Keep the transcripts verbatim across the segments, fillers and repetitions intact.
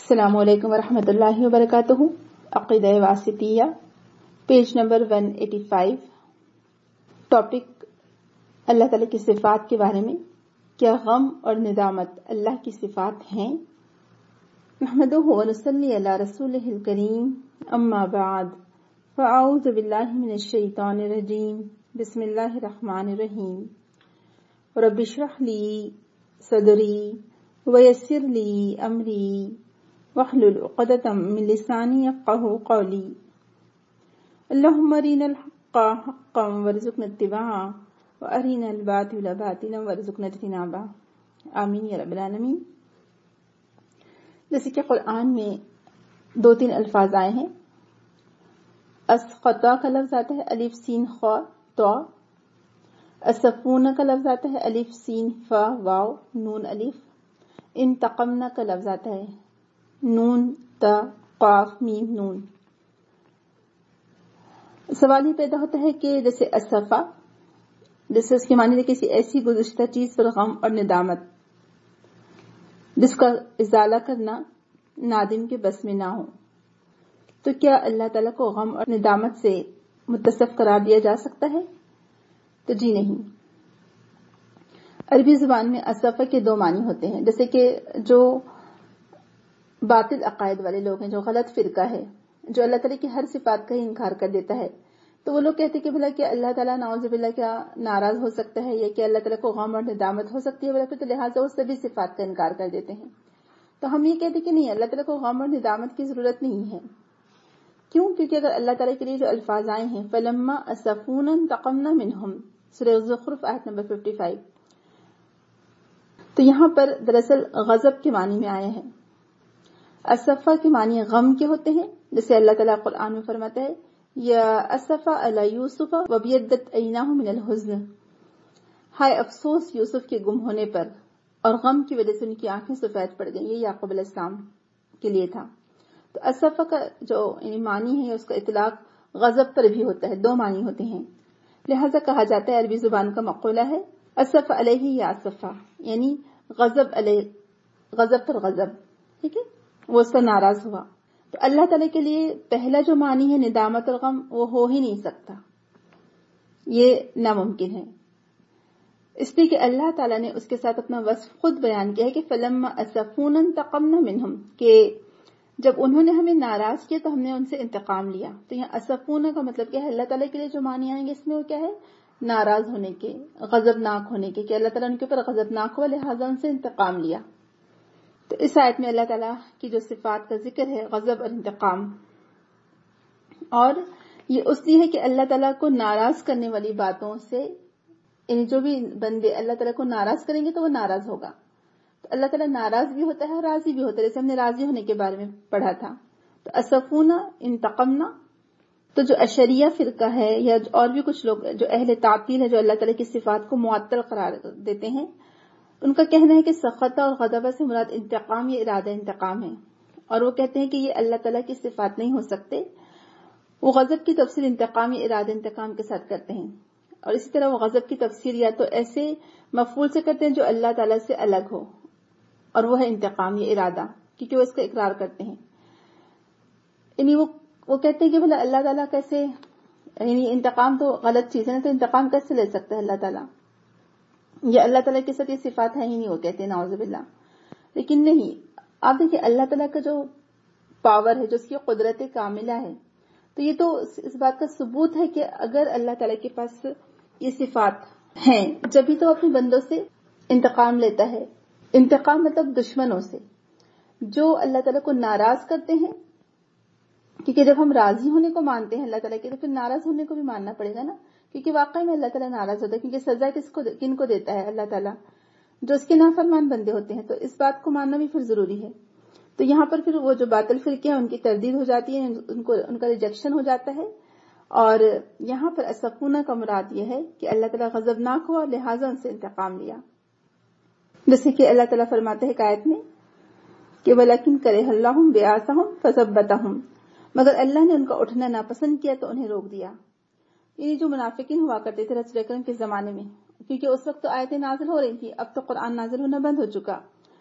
السلام علیکم ورحمۃ اللہ وبرکاتہ. عقیدہ واسطیہ پیج نمبر ایک سو پچاسی. ٹاپک اللہ تعالیٰ کی صفات کے بارے میں. کیا غم اور ندامت اللہ کی صفات ہیں؟ نحمدہ ونصلی علی رسولہ الکریم. اما بعد فاعوذ باللہ من الشیطان الرجیم. بسم اللہ الرحمن الرحیم. رب اشرح لی صدری ویسر لی امری واحلل عقدۃ من لسانی یفقهوا قولی. اللهم ارنا الحق حقا وارزقنا اتباعه وارنا الباطل باطلا وارزقنا اجتنابه. آمین یا رب العالمین. جیسے کہ قرآن میں دو تین الفاظ آئے ہیں. اسقطا کا لفظ آتا ہے الف سین خا تو. اسفون کا لفظ آتا ہے الف سین فا واو نون الف. انتقمنا کا لفظ آتا ہے نون تا قاف میم نون. سوال یہ پیدا ہوتا ہے کہ جیسے اسفا، جیسے اس کے معنی کسی ایسی گزشتہ چیز پر غم اور ندامت جس کا ازالہ کرنا نادم کے بس میں نہ ہو. تو کیا اللہ تعالیٰ کو غم اور ندامت سے متصف قرار دیا جا سکتا ہے؟ تو جی نہیں. عربی زبان میں اسفا کے دو معنی ہوتے ہیں. جیسے کہ جو باطل عقائد والے لوگ ہیں، جو غلط فرقہ ہے، جو اللہ تعالیٰ کی ہر صفات کا ہی انکار کر دیتا ہے، تو وہ لوگ کہتے ہیں کہ بھلا کہ اللہ تعالیٰ نعوذ باللہ کیا ناراض ہو سکتا ہے، یا کہ اللہ تعالیٰ کو غم اور ندامت ہو سکتی ہے، بلا پھر تو لہٰذا وہ سبھی صفات کا انکار کر دیتے ہیں. تو ہم یہ کہتے ہیں کہ نہیں، اللہ تعالیٰ کو غم اور ندامت کی ضرورت نہیں ہے. کیوں؟ کیونکہ اگر اللہ تعالیٰ کے لیے جو الفاظ آئے ہیں فلما اسفونا انتقمنا منہم، سورہ الزخرف آیت نمبر پچپن، تو یہاں پر دراصل غضب کے معنی میں آئے ہیں. اسفا کے معنی غم کے ہوتے ہیں، جیسے اللہ تعالیٰ قرآن میں فرماتا ہے یا اسفا علی یوسف وابیضت عیناہ من الحزن، ہائے افسوس یوسف کے گم ہونے پر اور غم کی وجہ سے ان کی آنکھیں سفید پڑ گئیں. یہ یعقوب علیہ السلام کے لیے تھا. تو اسفا کا جو معنی ہے اس کا اطلاق غضب پر بھی ہوتا ہے، دو معنی ہوتے ہیں. لہذا کہا جاتا ہے عربی زبان کا مقولہ ہے اسف علیہ یا اسفا، یعنی غضب علیہ، غضب پر غضب. ٹھیک ہے، وہ اس پر ناراض ہوا. تو اللہ تعالیٰ کے لیے پہلا جو معنی ہے ندامت اور غم، وہ ہو ہی نہیں سکتا، یہ ناممکن ہے. اس لیے کہ اللہ تعالیٰ نے اس کے ساتھ اپنا وصف خود بیان کیا ہے کہ فلما اسفونا انتقمنا منہم، کہ جب انہوں نے ہمیں ناراض کیا تو ہم نے ان سے انتقام لیا. تو یہاں اسفونا کا مطلب کیا ہے؟ اللہ تعالیٰ کے لیے جو معنی آئیں گے اس میں وہ کیا ہے؟ ناراض ہونے کے، غضبناک ہونے کے، کہ اللہ تعالیٰ ان کے اوپر غضبناک ہوا لہٰذا ان سے انتقام لیا. تو اس آیت میں اللہ تعالیٰ کی جو صفات کا ذکر ہے غضب اور انتقام، اور یہ اس لیے ہے کہ اللہ تعالیٰ کو ناراض کرنے والی باتوں سے، یعنی جو بھی بندے اللہ تعالیٰ کو ناراض کریں گے تو وہ ناراض ہوگا. تو اللہ تعالیٰ ناراض بھی ہوتا ہے اور راضی بھی ہوتا ہے، جیسے ہم نے راضی ہونے کے بارے میں پڑھا تھا. تو اسفونا انتقمنا، تو جو اشریہ فرقہ ہے یا اور بھی کچھ لوگ جو اہل تعطیل ہے، جو اللہ تعالیٰ کی صفات کو معطل قرار دیتے ہیں، ان کا کہنا ہے کہ سخطہ اور غضبہ سے مراد انتقام یا ارادہ انتقام ہے، اور وہ کہتے ہیں کہ یہ اللہ تعالیٰ کی صفات نہیں ہو سکتے. وہ غضب کی تفسیر انتقام یا ارادہ انتقام کے ساتھ کرتے ہیں، اور اسی طرح وہ غضب کی تفسیر یا تو ایسے مفعول سے کرتے ہیں جو اللہ تعالیٰ سے الگ ہو، اور وہ ہے انتقام یا ارادہ، کیونکہ وہ اس کا اقرار کرتے ہیں. یعنی وہ وہ کہتے ہیں کہ بھلا اللہ تعالیٰ کیسے، یعنی انتقام تو غلط چیز ہے نا، تو انتقام کیسے لے سکتا ہے اللہ تعالیٰ، یہ اللہ تعالیٰ کے ساتھ یہ صفات ہے ہی نہیں، وہ کہتے ہیں نعوذ باللہ. لیکن نہیں، آپ دیکھیں اللہ تعالیٰ کا جو پاور ہے، جو اس کی قدرت کاملہ ہے، تو یہ تو اس بات کا ثبوت ہے کہ اگر اللہ تعالیٰ کے پاس یہ صفات ہیں، جبھی تو اپنے بندوں سے انتقام لیتا ہے. انتقام مطلب دشمنوں سے جو اللہ تعالیٰ کو ناراض کرتے ہیں، کیونکہ جب ہم راضی ہونے کو مانتے ہیں اللہ تعالیٰ کے تو پھر ناراض ہونے کو بھی ماننا پڑے گا نا، کیونکہ واقعی میں اللہ تعالیٰ ناراض ہوتا ہے. کیونکہ سزا کس کو کن کو دیتا ہے؟ اللہ تعالیٰ، جو اس کے نافرمان بندے ہوتے ہیں. تو اس بات کو ماننا بھی پھر ضروری ہے. تو یہاں پر پھر وہ جو باطل فرقے ہیں ان کی تردید ہو جاتی ہے، ان کو ان کا ریجیکشن ہو جاتا ہے. اور یہاں پر اسفونا کا مراد یہ ہے کہ اللہ تعالیٰ غضبناک ہوا لہٰذا ان سے انتقام لیا. جیسے کہ اللہ تعالیٰ فرماتے ہیں آیت میں کہ وَلَكِنْ كَرِهَ اللَّهُ بِعَاثَهُمْ فَثَبَّتَهُمْ، مگر اللہ نے ان کا اٹھنا ناپسند کیا تو انہیں روک دیا. یعنی جو منافقین ہوا کرتے تھے رسول اکرم کے زمانے میں، کیونکہ اس وقت تو آیتیں نازل ہو رہی تھی، اب تو قرآن نازل ہونا بند ہو چکا.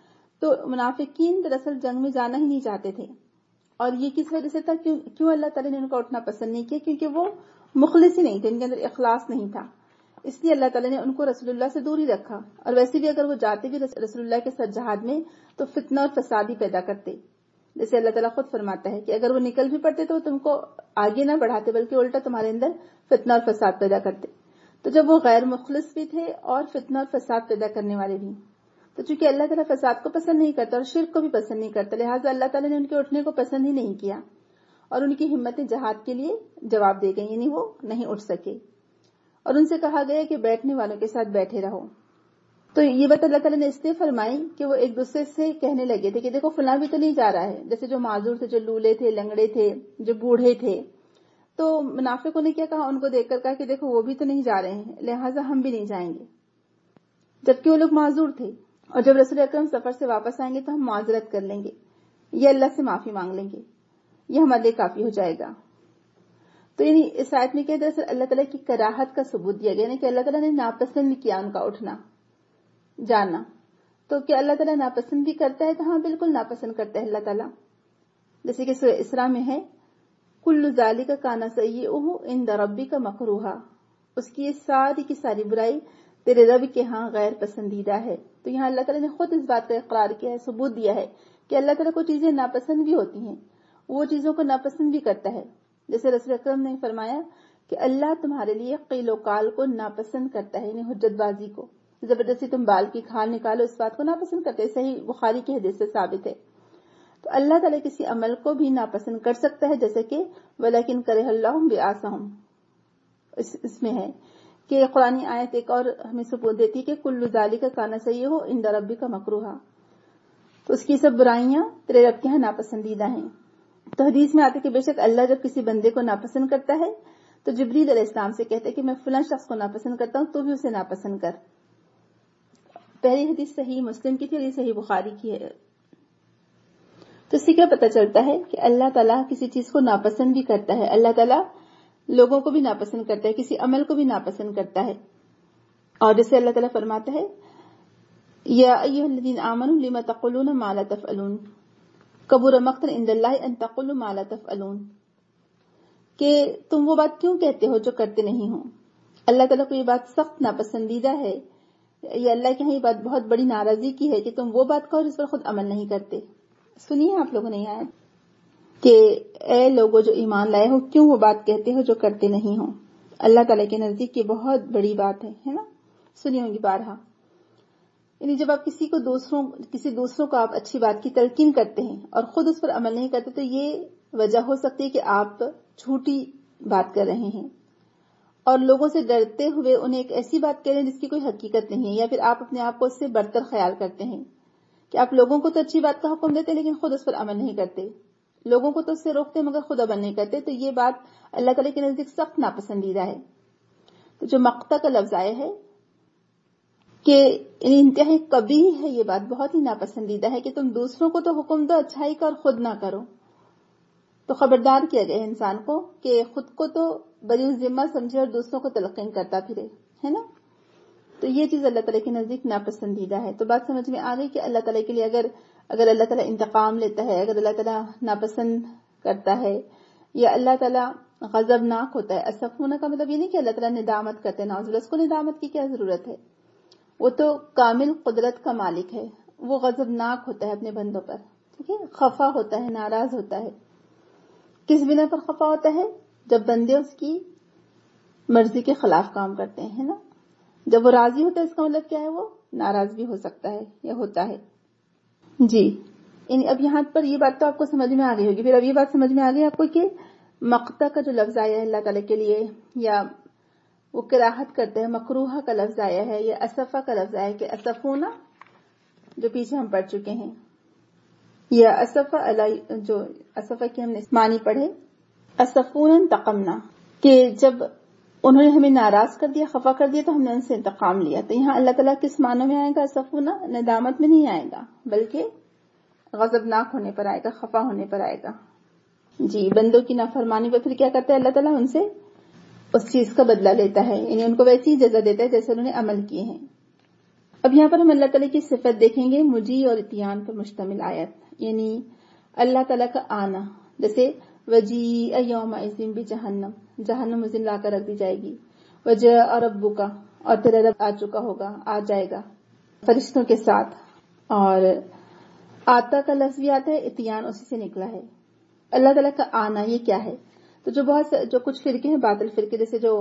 تو منافقین دراصل جنگ میں جانا ہی نہیں چاہتے تھے، اور یہ کس وجہ سے تھا؟ کیوں, کیوں اللہ تعالیٰ نے ان کا اٹھنا پسند نہیں کیا؟ کیونکہ وہ مخلص ہی نہیں تھے، ان کے اندر اخلاص نہیں تھا، اس لیے اللہ تعالیٰ نے ان کو رسول اللہ سے دور ہی رکھا. اور ویسے بھی اگر وہ جاتے بھی رسول اللہ کے ساتھ جہاد میں تو فتنہ اور فساد ہی پیدا کرتے. جیسے اللہ تعالیٰ خود فرماتا ہے کہ اگر وہ نکل بھی پڑتے تو تم کو آگے نہ بڑھاتے بلکہ الٹا تمہارے اندر فتنہ اور فساد پیدا کرتے. تو جب وہ غیر مخلص بھی تھے اور فتنہ اور فساد پیدا کرنے والے بھی، تو چونکہ اللہ تعالیٰ فساد کو پسند نہیں کرتا اور شرک کو بھی پسند نہیں کرتا، لہٰذا اللہ تعالیٰ نے ان کے اٹھنے کو پسند ہی نہیں کیا اور ان کی ہمتیں جہاد کے لیے جواب دے گئی، یعنی وہ نہیں اٹھ سکے. اور ان سے کہا گیا کہ بیٹھنے والوں کے ساتھ بیٹھے رہو. تو یہ بات اللہ تعالیٰ نے اس لیے فرمائی کہ وہ ایک دوسرے سے کہنے لگے تھے کہ دیکھو فلاں بھی تو نہیں جا رہا ہے، جیسے جو معذور تھے، جو لولے تھے، لنگڑے تھے، جو بوڑھے تھے. تو منافقوں نے کیا کہا؟ ان کو دیکھ کر کہا کہ دیکھو وہ بھی تو نہیں جا رہے ہیں، لہٰذا ہم بھی نہیں جائیں گے، جبکہ وہ لوگ معذور تھے. اور جب رسول اکرم سفر سے واپس آئیں گے تو ہم معذرت کر لیں گے، یہ اللہ سے معافی مانگ لیں گے، یہ ہمارے لیے کافی ہو جائے گا. تو یعنی اس آیت میں کیا دراصل اللہ تعالیٰ کی کراہت کا ثبوت دیا گیا، یعنی کہ اللہ تعالیٰ نے ناپسند کیا ان کا اٹھنا جانا. تو کیا اللہ تعالیٰ ناپسند بھی کرتا ہے؟ تو ہاں بالکل ناپسند کرتا ہے اللہ تعالیٰ. جیسے کہ سورہ اسراء میں ہے کل ذالک کان سیئہ عند ربک مکروہا، اس کی یہ ساری کی ساری برائی تیرے رب کے ہاں غیر پسندیدہ ہے. تو یہاں اللہ تعالیٰ نے خود اس بات کا اقرار کیا ہے، ثبوت دیا ہے کہ اللہ تعالیٰ کو چیزیں ناپسند بھی ہوتی ہیں، وہ چیزوں کو ناپسند بھی کرتا ہے. جیسے رسول اکرم نے فرمایا کہ اللہ تمہارے لیے قیل و قال کو ناپسند کرتا ہے، یعنی حجت بازی کو، زبردستی تم بال کی کھال نکالو، اس بات کو ناپسند کرتے. صحیح بخاری کی حدیث سے ثابت ہے. تو اللہ تعالیٰ کسی عمل کو بھی ناپسند کر سکتا ہے، جیسے کہ ولیکن کرہ اللہ بعاصہم اس میں ہے کہ قرآن آیت ایک اور ہمیں ثبوت دیتی ہے کہ کل ذالک کان سیئہ عند ربک مکروہا، تو اس کی سب برائیاں تیرے رب کے ہاں ناپسندیدہ ہیں. تو حدیث میں آتا ہے کہ بے شک اللہ جب کسی بندے کو ناپسند کرتا ہے تو جبریل علیہ السلام سے کہتے ہیں کہ میں فلاں شخص کو ناپسند کرتا ہوں، تو بھی اسے ناپسند کر. پہلی حدیث صحیح مسلم کی تھی اور یہ صحیح بخاری کی ہے. تو اس سے کیا پتہ چلتا ہے کہ اللہ تعالیٰ کسی چیز کو ناپسند بھی کرتا ہے، اللہ تعالیٰ لوگوں کو بھی ناپسند کرتا ہے، کسی عمل کو بھی ناپسند کرتا ہے. اور جیسے اللہ تعالیٰ فرماتا ہے یا ایھا الذین آمنوا لم تقولون ما لا تفعلون کبر مقتا عند اللہ ان تقولوا ما لا تفعلون، کہ تم وہ بات کیوں کہتے ہو جو کرتے نہیں ہو. اللہ تعالیٰ کو یہ بات سخت ناپسندیدہ ہے، یہ اللہ کے ہاں یہ بات بہت بڑی ناراضی کی ہے کہ تم وہ بات کہو جس پر خود عمل نہیں کرتے. سنیے آپ لوگوں نے یہ آیت کہ اے لوگوں جو ایمان لائے ہو، کیوں وہ بات کہتے ہو جو کرتے نہیں ہو. اللہ تعالیٰ کے نزدیک یہ بہت بڑی بات ہے ہے نا. سنی ہوں گی بارہا. یعنی جب آپ کسی کو دوسروں کسی دوسروں کو آپ اچھی بات کی تلقین کرتے ہیں اور خود اس پر عمل نہیں کرتے، تو یہ وجہ ہو سکتی ہے کہ آپ جھوٹی بات کر رہے ہیں اور لوگوں سے ڈرتے ہوئے انہیں ایک ایسی بات کہہ رہے ہیں جس کی کوئی حقیقت نہیں ہے، یا پھر آپ اپنے آپ کو اس سے برتر خیال کرتے ہیں کہ آپ لوگوں کو تو اچھی بات کا حکم دیتے لیکن خود اس پر عمل نہیں کرتے، لوگوں کو تو اس سے روکتے مگر خود عمل نہیں کرتے. تو یہ بات اللہ تعالیٰ کے نزدیک سخت ناپسندیدہ ہے. تو جو مقتا کا لفظ آیا ہے کہ انتہائی قبیح ہے، یہ بات بہت ہی ناپسندیدہ ہے کہ تم دوسروں کو تو حکم دو اچھائی کا اور خود نہ کرو. تو خبردار کیا گیا انسان کو کہ خود کو تو بری ذمہ سمجھے اور دوسروں کو تلقین کرتا پھرے، ہے نا. تو یہ چیز اللہ تعالیٰ کے نزدیک ناپسندیدہ ہے. تو بات سمجھ میں آ گئی کہ اللہ تعالیٰ کے لیے اگر اگر اللہ تعالیٰ انتقام لیتا ہے، اگر اللہ تعالیٰ ناپسند کرتا ہے یا اللہ تعالیٰ غضبناک ہوتا ہے. اسف ہونا کا مطلب یہ نہیں کہ اللہ تعالیٰ ندامت کرتے، نعوذ باللہ، اس کو ندامت کی کیا ضرورت ہے، وہ تو کامل قدرت کا مالک ہے، وہ غضبناک ہوتا ہے اپنے بندوں پر، ٹھیک ہے، خفا ہوتا ہے، ناراض ہوتا ہے. کس بنا پر خفا ہوتا ہے؟ جب بندے اس کی مرضی کے خلاف کام کرتے ہیں، ہے نا. جب وہ راضی ہوتا ہے اس کا مطلب کیا ہے؟ وہ ناراض بھی ہو سکتا ہے یا ہوتا ہے. جی یعنی اب یہاں پر یہ بات تو آپ کو سمجھ میں آ گئی ہوگی. پھر اب یہ بات سمجھ میں آ گئی آپ کو کہ مقتا کا جو لفظ آیا ہے اللہ تعالیٰ کے لیے، یا وہ کراہت کرتے ہیں، مکروہہ کا لفظ آیا ہے، یا اسفہ کا لفظ آیا ہے کہ اسفونا جو پیچھے ہم پڑھ چکے ہیں، یا اسفہ علی جو اسفہ کی ہم نے معنی پڑھے اسفونا انتقمنا، کہ جب انہوں نے ہمیں ناراض کر دیا، خفا کر دیا تو ہم نے ان سے انتقام لیا. تو یہاں اللہ تعالیٰ کس معنی میں آئے گا؟ اسفونا ندامت میں نہیں آئے گا بلکہ غضبناک ہونے پر آئے گا، خفا ہونے پر آئے گا. جی بندوں کی نافرمانی پر پھر کیا کرتا ہے اللہ تعالیٰ؟ ان سے اس چیز کا بدلہ لیتا ہے، یعنی ان کو ویسی ہی جزا دیتا ہے جیسے انہوں نے عمل کیے ہیں. اب یہاں پر ہم اللہ تعالیٰ کی صفت دیکھیں گے، مجیء اور اتیان پر مشتمل آیت، یعنی اللہ تعالیٰ کا آنا، جیسے وجیء یومئذ بجہنم، جہنم اس دن لا کر رکھ دی جائے گی، وجاء ربک، اور تیرا رب آ چکا ہوگا، آ جائے گا فرشتوں کے ساتھ، اور آتا کا لفظ بھی آتا ہے، اتیان اسی سے نکلا ہے۔ اللہ تعالیٰ کا آنا یہ کیا ہے؟ تو جو بہت جو کچھ فرقے ہیں باطل فرقے، جیسے جو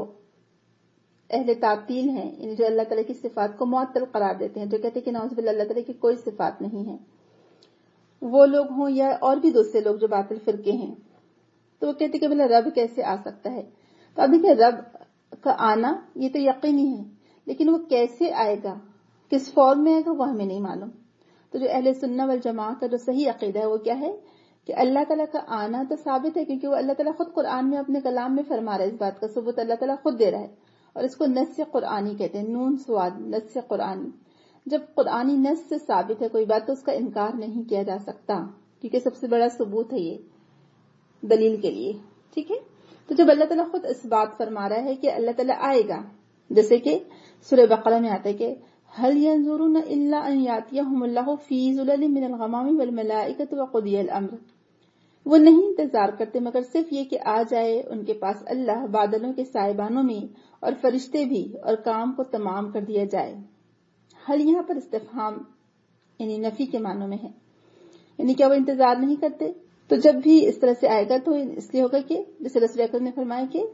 اہل تعطیل ہیں، یعنی جو اللہ تعالیٰ کی صفات کو معطل قرار دیتے ہیں، جو کہتے ہیں کہ نعوذ باللہ اللہ تعالیٰ کی کوئی صفات نہیں ہے، وہ لوگ ہوں یا اور بھی دوسرے لوگ جو باطل فرقے ہیں، تو وہ کہتے ہیں کہ بھلا رب کیسے آ سکتا ہے؟ تو اب دیکھیں، رب کا آنا یہ تو یقینی ہے، لیکن وہ کیسے آئے گا، کس فارم میں آئے گا، وہ ہمیں نہیں معلوم۔ تو جو اہل سنہ والجماعہ کا جو صحیح عقیدہ ہے وہ کیا ہے کہ اللہ تعالیٰ کا آنا تو ثابت ہے، کیونکہ وہ اللہ تعالیٰ خود قرآن میں اپنے کلام میں فرما رہا ہے، اس بات کا ثبوت اللہ تعالیٰ خود دے رہا ہے، اور اس کو نص قرآنی کہتے ہیں، نون سواد، نص قرآنی۔ جب قرآنی نص سے ثابت ہے کوئی بات تو اس کا انکار نہیں کیا جا سکتا، کیونکہ سب سے بڑا ثبوت ہے یہ دلیل کے لیے، ٹھیک ہے۔ تو جب اللہ تعالیٰ خود اس بات فرما رہا ہے کہ اللہ تعالیٰ آئے گا، جیسے کہ سورہ بقرہ میں آتا ہے کہ هل ينظرون الا ان ياتيهم الله في ظلل من الغمام والملائكة وقضي الامر، وہ نہیں انتظار کرتے مگر صرف یہ کہ آ جائے ان کے پاس اللہ بادلوں کے سائبانوں میں اور فرشتے بھی، اور کام کو تمام کر دیا جائے۔ حل یہاں پر استفہام یعنی نفی کے معنوں میں ہے، یعنی کیا وہ انتظار نہیں کرتے؟ تو جب بھی اس طرح سے آئے گا تو اس لیے ہوگا کہ جیسے رسول اکرم نے فرمایا کہ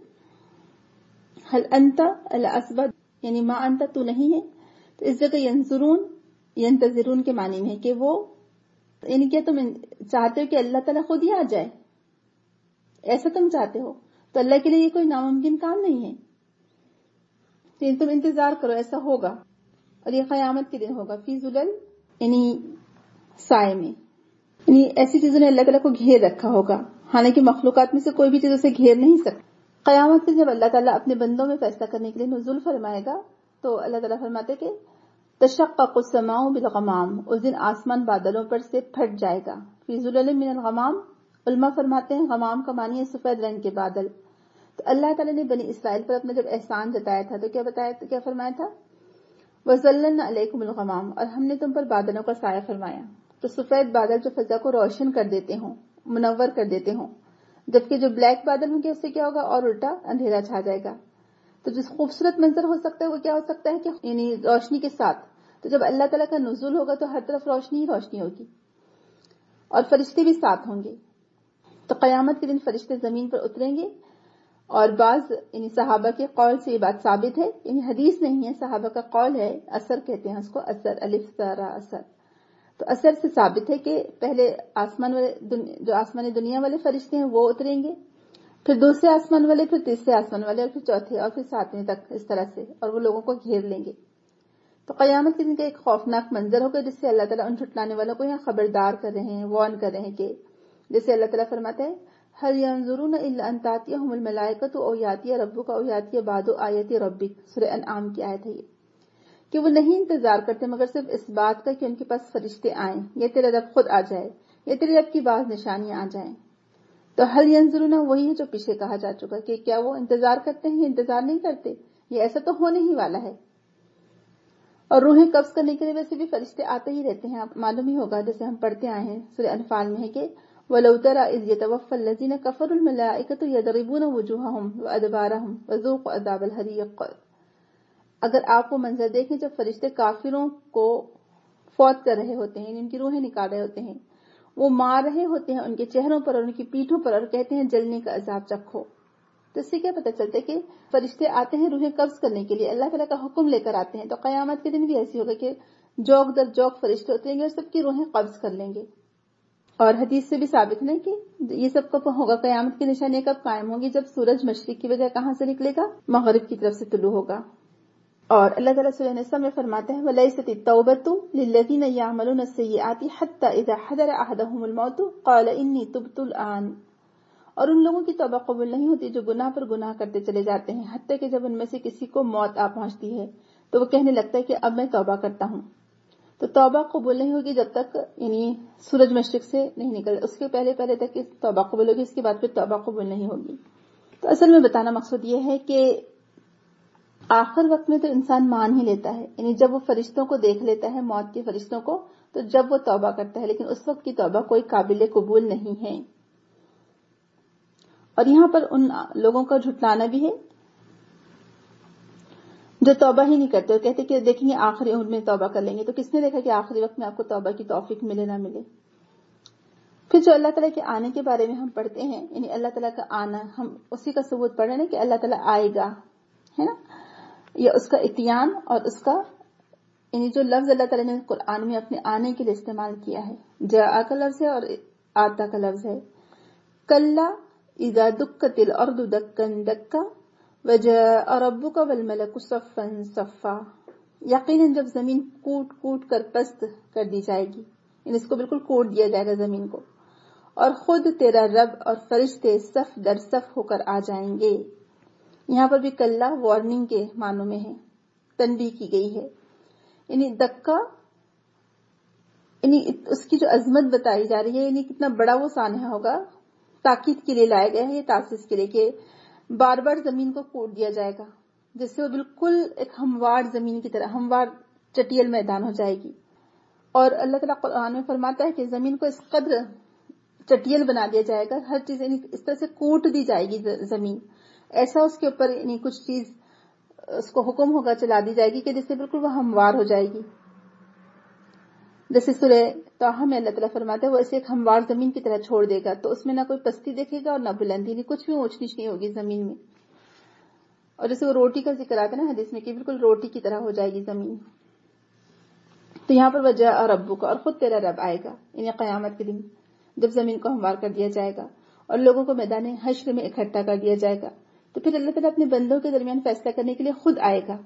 حل انت الا اسبد، یعنی ما انت، تو نہیں ہے۔ تو اس جگہ ینظرون ینتظرون کے معنی میں ہے کہ وہ، یعنی کیا تم چاہتے ہو کہ اللہ تعالیٰ خود ہی آ جائے، ایسا تم چاہتے ہو؟ تو اللہ کے لیے یہ کوئی ناممکن کام نہیں ہے، تو تم انتظار کرو، ایسا ہوگا، اور یہ قیامت کے دن ہوگا، فی ظلل یعنی سائے میں، یعنی ایسی چیزوں نے اللہ تعالیٰ کو گھیر رکھا ہوگا، حالانکہ مخلوقات میں سے کوئی بھی چیز اسے گھیر نہیں سکتی۔ قیامت کے جب اللہ تعالیٰ اپنے بندوں میں فیصلہ کرنے کے لیے نزول فرمائے گا تو اللہ تعالیٰ فرماتے کہ تشقق السماء بالغمام، اس دن آسمان بادلوں پر سے پھٹ جائے گا، فی ظلل من الغمام، علماء فرماتے ہیں غمام کا معنی ہے سفید رنگ کے بادل۔ تو اللہ تعالیٰ نے بنی اسرائیل پر اپنا جب احسان جتایا تھا تو کیا بتایا تو کیا فرمایا تھا؟ وَظَلَّلْنَا عَلَيْكُمُ الْغَمَامَ، اور ہم نے تم پر بادلوں کا سایہ فرمایا۔ تو سفید بادل جو فضا کو روشن کر دیتے ہوں، منور کر دیتے ہوں، جبکہ جو بلیک بادل ہوں گے اس سے کیا ہوگا، اور الٹا اندھیرا چھا جائے گا۔ تو جس خوبصورت منظر ہو سکتا ہے وہ کیا ہو سکتا ہے کہ یعنی روشنی کے ساتھ، تو جب اللہ تعالیٰ کا نزول ہوگا تو ہر طرف روشنی ہی روشنی ہوگی، اور فرشتے بھی ساتھ ہوں گے۔ تو قیامت کے دن فرشتے زمین پر اتریں گے، اور بعض یعنی صحابہ کے قول سے یہ بات ثابت ہے، یعنی حدیث نہیں ہے، صحابہ کا قول ہے، اثر کہتے ہیں اس کو، اثر، الف سارا اثر۔ تو اثر سے ثابت ہے کہ پہلے آسمان والے جو آسمان دنیا والے فرشتے ہیں وہ اتریں گے، پھر دوسرے آسمان والے، پھر تیسرے آسمان والے، اور پھر چوتھے، اور پھر ساتویں تک، اس طرح سے، اور وہ لوگوں کو گھیر لیں گے۔ تو قیامت کے دن کا ایک خوفناک منظر ہوگا جس سے اللہ تعالیٰ ان جھٹلانے والوں کو یہاں خبردار کر رہے ہیں، وارن کر رہے ہیں، کہ جیسے اللہ تعالیٰ فرماتا ہے هل ينظرون الا ان تاتيهم الملائكة او ياتي ربك او ياتي بعض آیات ربك، سورہ انعام کی آیت ہے یہ، کہ وہ نہیں انتظار کرتے مگر صرف اس بات کا کہ ان کے پاس فرشتے آئیں، یا تیرا رب خود آ جائے، یا تیرے رب کی بعض نشانیاں آ جائیں۔ تو هل ينظرون وہی ہے جو پیچھے کہا جا چکا کہ کیا وہ انتظار کرتے ہیں، انتظار نہیں کرتے، یہ ایسا تو ہونے ہی والا ہے۔ اور روحیں قبض کرنے کے لیے ویسے بھی فرشتے آتے ہی رہتے ہیں، آپ معلوم ہی ہوگا، جیسے ہم پڑھتے آئے ہیں سورہ انفال میں ہے کہ وَلَوْ تَرَى إِذْ يَتَوَفَّى الَّذِينَ كَفَرُوا الْمَلَائِكَةُ يَضْرِبُونَ وُجُوهَهُمْ وَأَدْبَارَهُمْ وَذُوقُوا عَذَابَ الْحَرِيقِ، اگر آپ وہ منظر دیکھیں جب فرشتے کافروں کو فوت کر رہے ہوتے ہیں، ان کی روحیں نکال رہے ہوتے ہیں، وہ مار رہے ہوتے ہیں ان کے چہروں پر اور ان کی پیٹھوں پر، اور کہتے ہیں جلنے کا عذاب چکھو۔ تو اس سے کیا پتہ چلتا ہے کہ فرشتے آتے ہیں روحیں قبض کرنے کے لیے، اللہ تعالیٰ کا حکم لے کر آتے ہیں۔ تو قیامت کے دن بھی ایسی ہوگا کہ جوک در جوک فرشتے اتریں گے اور سب کی روحیں قبض کر لیں گے۔ اور حدیث سے بھی ثابت ہے کہ یہ سب کب ہوگا، قیامت کی نشانی کب قائم ہوگی، جب سورج مشرق کی بجائے کہاں سے نکلے گا، مغرب کی طرف سے طلوع ہوگا۔ اور اللہ تعالیٰ سورہ نساء میں فرماتے ہیں وَلَيْسَتِ التَّوْبَةُ لِلَّذِينَ يَعْمَلُونَ السَّيِّئَاتِ حَتَّى إِذَا حَضَرَ أَحَدَهُمُ الْمَوْتُ قَالَ إِنِّي تُبْتُ الْآنَ، اور ان لوگوں کی توبہ قبول نہیں ہوتی جو گناہ پر گناہ کرتے چلے جاتے ہیں، حتیٰ کہ جب ان میں سے کسی کو موت آ پہنچتی ہے تو وہ کہنے لگتا ہے کہ اب میں توبہ کرتا ہوں۔ تو توبہ قبول نہیں ہوگی جب تک یعنی سورج مشرق سے نہیں نکل، اس کے پہلے پہلے تک توبہ قبول ہوگی، اس کے بعد پھر توبہ قبول نہیں ہوگی۔ تو اصل میں بتانا مقصد یہ ہے کہ آخر وقت میں تو انسان مان ہی لیتا ہے، یعنی جب وہ فرشتوں کو دیکھ لیتا ہے، موت کے فرشتوں کو، تو جب وہ توبہ کرتا ہے، لیکن اس وقت کی توبہ کوئی قابل قبول نہیں ہے۔ اور یہاں پر ان لوگوں کا جھٹلانا بھی ہے جو توبہ ہی نہیں کرتے اور کہتے کہ دیکھیں گے آخری عمر میں توبہ کر لیں گے۔ تو کس نے دیکھا کہ آخری وقت میں آپ کو توبہ کی توفیق ملے نہ ملے؟ پھر جو اللہ تعالیٰ کے آنے کے بارے میں ہم پڑھتے ہیں، یعنی اللہ تعالیٰ کا آنا، ہم اسی کا ثبوت پڑھ رہے ہیں کہ اللہ تعالیٰ آئے گا، ہے نا، یا اس کا اتیان، اور اس کا یعنی جو لفظ اللہ تعالیٰ نے قرآن میں اپنے آنے کے لیے استعمال کیا ہے، جاء کا لفظ ہے اور آتا کا لفظ ہے۔ کلا اذا دکت الارض دکن دکا وجاء ربک والملک صفا صفا، یقیناً جب زمین کوٹ کوٹ کر پست کر دی جائے گی، یعنی اس کو بالکل کوٹ دیا جائے گا زمین کو، اور خود تیرا رب اور فرشتے صف در صف ہو کر آ جائیں گے۔ یہاں پر بھی کلا وارننگ کے معنوں میں ہے، تنبیہ کی گئی ہے، یعنی دکا، یعنی اس کی جو عظمت بتائی جا رہی ہے، یعنی کتنا بڑا وہ سانحہ ہوگا، تاکید کے لیے لایا گیا ہے، یہ تاسیس کے لیے کہ بار بار زمین کو کوٹ دیا جائے گا، جس سے وہ بالکل ایک ہموار زمین کی طرح ہموار چٹیل میدان ہو جائے گی۔ اور اللہ تعالیٰ قرآن میں فرماتا ہے کہ زمین کو اس قدر چٹیل بنا دیا جائے گا، ہر چیز یعنی اس طرح سے کوٹ دی جائے گی زمین، ایسا اس کے اوپر یعنی کچھ چیز اس کو حکم ہوگا چلا دی جائے گی کہ جس سے بالکل وہ ہموار ہو جائے گی۔ جیسے سورہ طٰہٰ میں اللہ تعالیٰ فرماتا ہے وہ اسے ایک ہموار زمین کی طرح چھوڑ دے گا، تو اس میں نہ کوئی پستی دیکھے گا اور نہ بلندی، نہیں کچھ بھی اونچ نیچ نہیں ہوگی زمین میں۔ اور جیسے وہ روٹی کا ذکر آتا ہے نا حدیث میں کہ بالکل روٹی کی طرح ہو جائے گی زمین۔ تو یہاں پر وجاء ربک، اور خود تیرا رب آئے گا، یعنی قیامت کے دن جب زمین کو ہموار کر دیا جائے گا اور لوگوں کو میدان حشر میں اکٹھا کر دیا جائے گا، تو پھر اللہ تعالیٰ اپنے بندوں کے درمیان فیصلہ کرنے کے لیے خود آئے گا۔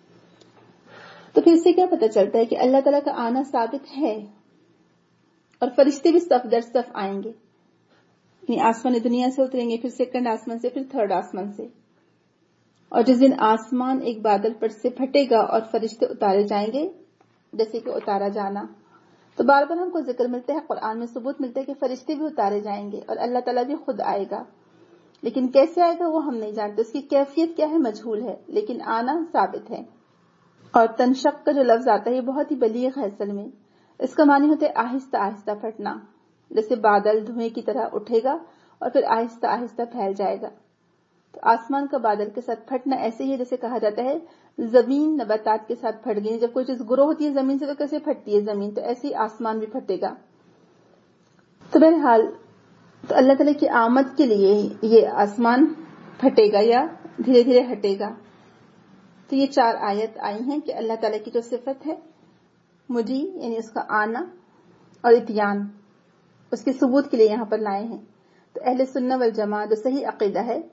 تو پھر اس سے کیا پتہ چلتا ہے کہ اللہ تعالیٰ کا آنا ثابت ہے، اور فرشتے بھی صف در صف آئیں گے، یعنی آسمان دنیا سے اتریں گے، پھر سیکنڈ آسمان سے، پھر تھرڈ آسمان سے، اور جس دن آسمان ایک بادل پر سے پھٹے گا اور فرشتے اتارے جائیں گے، جیسے کہ اتارا جانا، تو بار بار ہم کو ذکر ملتا ہے، قرآن میں ثبوت ملتا ہے کہ فرشتے بھی اتارے جائیں گے اور اللہ تعالیٰ بھی خود آئے گا، لیکن کیسے آئے گا وہ ہم نہیں جانتے، اس کی کیفیت کیا ہے مجہول ہے، لیکن آنا ثابت ہے۔ اور تنشق کا جو لفظ آتا ہے یہ بہت ہی بلیغ ہے، اصل میں اس کا معنی ہوتا ہے آہستہ آہستہ پھٹنا، جیسے بادل دھوئیں کی طرح اٹھے گا اور پھر آہستہ آہستہ پھیل جائے گا۔ تو آسمان کا بادل کے ساتھ پھٹنا ایسے ہی جیسے کہا جاتا ہے زمین نباتات کے ساتھ پھٹ گئی، جب کوئی چیز گرو ہوتی ہے زمین سے تو کیسے پھٹتی ہے زمین، تو ایسے ہی آسمان بھی پھٹے گا۔ تو بہرحال تو اللہ تعالیٰ کی آمد کے لیے یہ آسمان پھٹے گا یا دھیرے دھیرے ہٹے گا۔ تو یہ چار آیت آئی ہیں کہ اللہ تعالیٰ کی جو صفت ہے مجی، یعنی اس کا آنا اور اتیان، اس کے ثبوت کے لیے یہاں پر لائے ہیں۔ تو اہل سنہ والجماعت جو صحیح عقیدہ ہے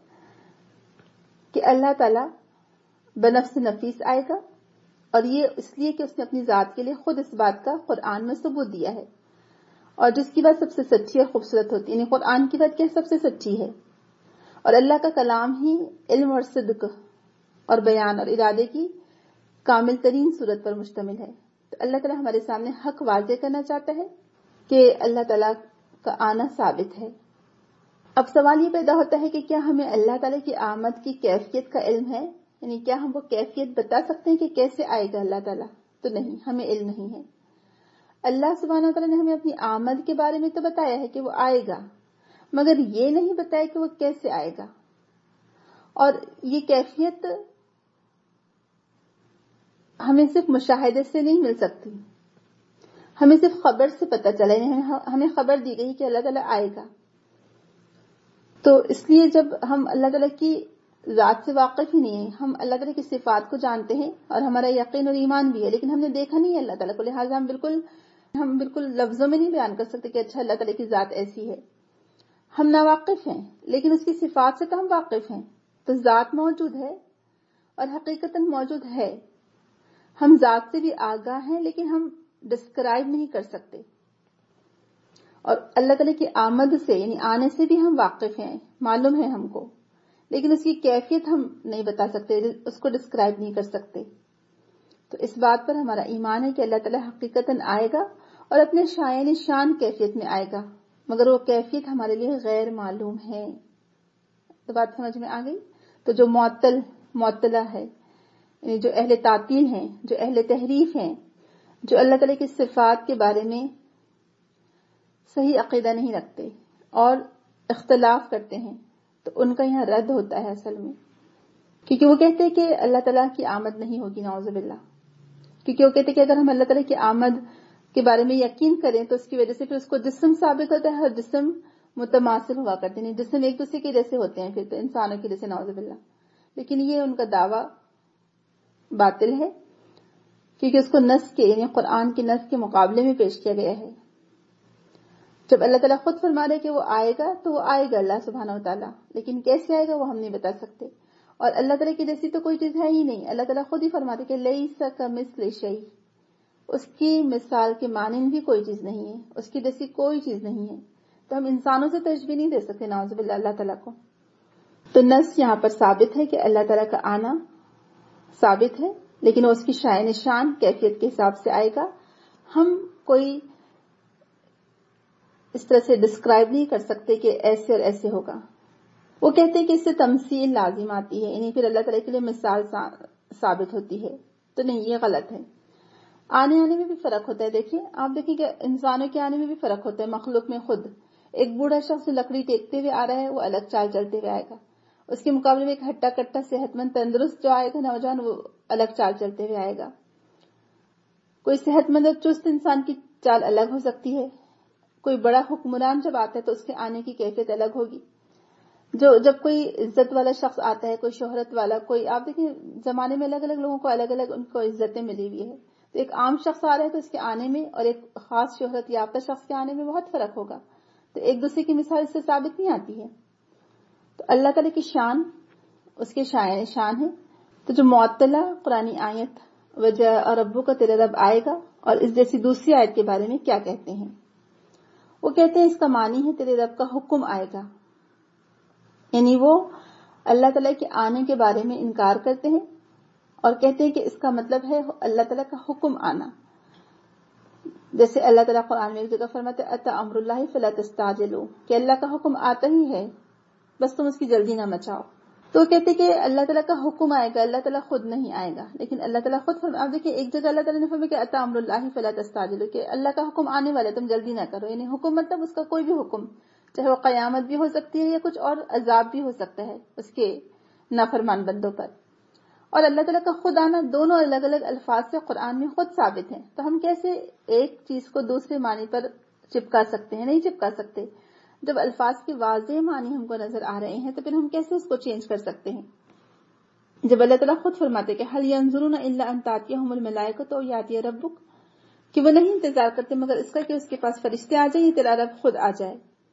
کہ اللہ تعالیٰ بنفس نفیس آئے گا، اور یہ اس لیے کہ اس نے اپنی ذات کے لیے خود اس بات کا قرآن میں ثبوت دیا ہے، اور جس کی بات سب سے سچی اور خوبصورت ہوتی ہے، یعنی قرآن کی بات کیا سب سے سچی ہے، اور اللہ کا کلام ہی علم اور صدق اور بیان اور ارادے کی کامل ترین صورت پر مشتمل ہے۔ تو اللہ تعالیٰ ہمارے سامنے حق واضح کرنا چاہتا ہے کہ اللہ تعالیٰ کا آنا ثابت ہے۔ اب سوال یہ پیدا ہوتا ہے کہ کیا ہمیں اللہ تعالیٰ کی آمد کی کیفیت کا علم ہے، یعنی کیا ہم وہ کیفیت بتا سکتے ہیں کہ کیسے آئے گا اللہ تعالیٰ؟ تو نہیں، ہمیں علم نہیں ہے۔ اللہ سبحانہ و تعالیٰ نے ہمیں اپنی آمد کے بارے میں تو بتایا ہے کہ وہ آئے گا، مگر یہ نہیں بتایا کہ وہ کیسے آئے گا، اور یہ کیفیت ہمیں صرف مشاہدے سے نہیں مل سکتی، ہمیں صرف خبر سے پتہ چلا، ہمیں خبر دی گئی کہ اللہ تعالیٰ آئے گا۔ تو اس لیے جب ہم اللہ تعالیٰ کی ذات سے واقف ہی نہیں ہیں، ہم اللہ تعالیٰ کی صفات کو جانتے ہیں اور ہمارا یقین اور ایمان بھی ہے، لیکن ہم نے دیکھا نہیں ہے اللہ تعالیٰ کو، لہٰذا ہم بالکل ہم بالکل لفظوں میں نہیں بیان کر سکتے کہ اچھا اللہ تعالیٰ کی ذات ایسی ہے۔ ہم ناواقف ہیں، لیکن اس کی صفات سے تو ہم واقف ہیں۔ تو ذات موجود ہے اور حقیقتاً موجود ہے، ہم ذات سے بھی آگاہ ہیں لیکن ہم ڈسکرائب نہیں کر سکتے، اور اللہ تعالیٰ کی آمد سے یعنی آنے سے بھی ہم واقف ہیں، معلوم ہے ہم کو، لیکن اس کی کیفیت ہم نہیں بتا سکتے، اس کو ڈسکرائب نہیں کر سکتے۔ تو اس بات پر ہمارا ایمان ہے کہ اللہ تعالیٰ حقیقتاً آئے گا اور اپنے شایان شان کیفیت میں آئے گا، مگر وہ کیفیت ہمارے لیے غیر معلوم ہے۔ تو بات سمجھ میں آ گئی؟ تو جو معطل معطلہ ہے جو اہل تعطیل ہیں، جو اہل تحریف ہیں، جو اللہ تعالیٰ کی صفات کے بارے میں صحیح عقیدہ نہیں رکھتے اور اختلاف کرتے ہیں، تو ان کا یہاں رد ہوتا ہے اصل میں، کیونکہ وہ کہتے ہیں کہ اللہ تعالیٰ کی آمد نہیں ہوگی، نعوذ باللہ، کیونکہ وہ کہتے ہیں کہ اگر ہم اللہ تعالیٰ کی آمد کے بارے میں یقین کریں تو اس کی وجہ سے پھر اس کو جسم ثابت ہوتا ہے، ہر جسم متماثل ہوا کرتے ہیں، جسم ایک دوسرے کے جیسے ہوتے ہیں، پھر تو انسانوں کے جیسے، نعوذ باللہ. لیکن یہ ان کا دعویٰ باطل ہے، کیونکہ اس کو نص کے یعنی قرآن کی نص کے مقابلے میں پیش کیا گیا ہے. جب اللہ تعالیٰ خود فرما رہے کہ وہ آئے گا تو وہ آئے گا اللہ سبحانہ و تعالیٰ، لیکن کیسے آئے گا وہ ہم نہیں بتا سکتے، اور اللہ تعالیٰ کی جیسی تو کوئی چیز ہے ہی نہیں. اللہ تعالیٰ خود ہی فرماتے کہ لیس کمثلہ شیء، اس کی مثال کے مانند بھی کوئی چیز نہیں ہے، اس کی جیسی کوئی چیز نہیں ہے. تو ہم انسانوں سے تشبیہ نہیں دے سکتے نعوذ باللہ اللہ تعالیٰ کو. تو نص یہاں پر ثابت ہے کہ اللہ تعالیٰ کا آنا ثابت ہے، لیکن وہ اس کی شائن نشان کیفیت کے حساب سے آئے گا. ہم کوئی اس طرح سے ڈسکرائب نہیں کر سکتے کہ ایسے اور ایسے ہوگا. وہ کہتے ہیں کہ اس سے تمثیل لازم آتی ہے، یعنی پھر اللہ تعالیٰ کے لیے مثال ثابت ہوتی ہے. تو نہیں، یہ غلط ہے. آنے آنے میں بھی فرق ہوتا ہے. دیکھیں آپ دیکھیں کہ انسانوں کے آنے میں بھی فرق ہوتا ہے. مخلوق میں خود ایک بوڑھا شخص لکڑی ٹیکتے ہوئے آ رہا ہے، وہ الگ چال چلتے ہوئے آئے گا. اس کے مقابلے میں ایک ہٹا کٹا صحت مند تندرست جو آئے گا نوجوان، وہ الگ چال چلتے ہوئے آئے گا. کوئی صحت مند اور چست انسان کی چال الگ ہو سکتی ہے. کوئی بڑا حکمران جب آتا ہے تو اس کے آنے کی کیفیت الگ ہوگی. جو جب کوئی عزت والا شخص آتا ہے، کوئی شہرت والا، کوئی آپ دیکھیں زمانے میں الگ الگ لوگوں کو الگ الگ ان کو عزتیں ملی ہوئی ہے. تو ایک عام شخص آ رہا ہے تو اس کے آنے میں اور ایک خاص شہرت یافتہ شخص کے آنے میں بہت فرق ہوگا. تو ایک دوسرے کی مثال اس سے ثابت نہیں آتی ہے. تو اللہ تعالیٰ کی شان اس کے شائن شان ہے. تو جو معطلہ قرآنی آیت وجاء ربک، تیرا رب آئے گا، اور اس جیسی دوسری آیت کے بارے میں کیا کہتے ہیں؟ وہ کہتے ہیں اس کا معنی ہے تیرے رب کا حکم آئے گا، یعنی وہ اللہ تعالیٰ کے آنے کے بارے میں انکار کرتے ہیں اور کہتے ہیں کہ اس کا مطلب ہے اللہ تعالیٰ کا حکم آنا. جیسے اللہ تعالیٰ قرآن میں ایک جگہ فرماتے اتی امر اللہ فلا تستعجلوا، کہ اللہ کا حکم آتا ہی ہے، بس تم اس کی جلدی نہ مچاؤ. تو کہتے کہ اللہ تعالیٰ کا حکم آئے گا، اللہ تعالیٰ خود نہیں آئے گا. لیکن اللہ تعالیٰ خود فرما، آپ دیکھیں ایک جگہ اللہ تعالیٰ نے فرمایا کہ اتی امر اللہ فلا تستعجلوا، کہ اللہ کا حکم آنے والا ہے، تم جلدی نہ کرو. یعنی حکم مطلب اس کا کوئی بھی حکم، چاہے وہ قیامت بھی ہو سکتی ہے یا کچھ اور عذاب بھی ہو سکتا ہے اس کے نافرمان بندوں پر. اور اللہ تعالیٰ کا خود آنا دونوں الگ الگ الفاظ سے قرآن میں خود ثابت ہیں. تو ہم کیسے ایک چیز کو دوسرے معنی پر چپکا سکتے ہیں؟ نہیں چپکا سکتے. جب الفاظ کے واضح معنی ہم کو نظر آ رہے ہیں تو پھر ہم کیسے اس کو چینج کر سکتے ہیں؟ جب اللہ تعالیٰ خود فرماتے کہ هل ينظرون الا ان تاتيهم الملائکۃ او یاتی ربک، کہ وہ نہیں انتظار کرتے مگر اس کا کہ اس کے پاس فرشتے آ جائیں، تیرا رب خود آ جائے.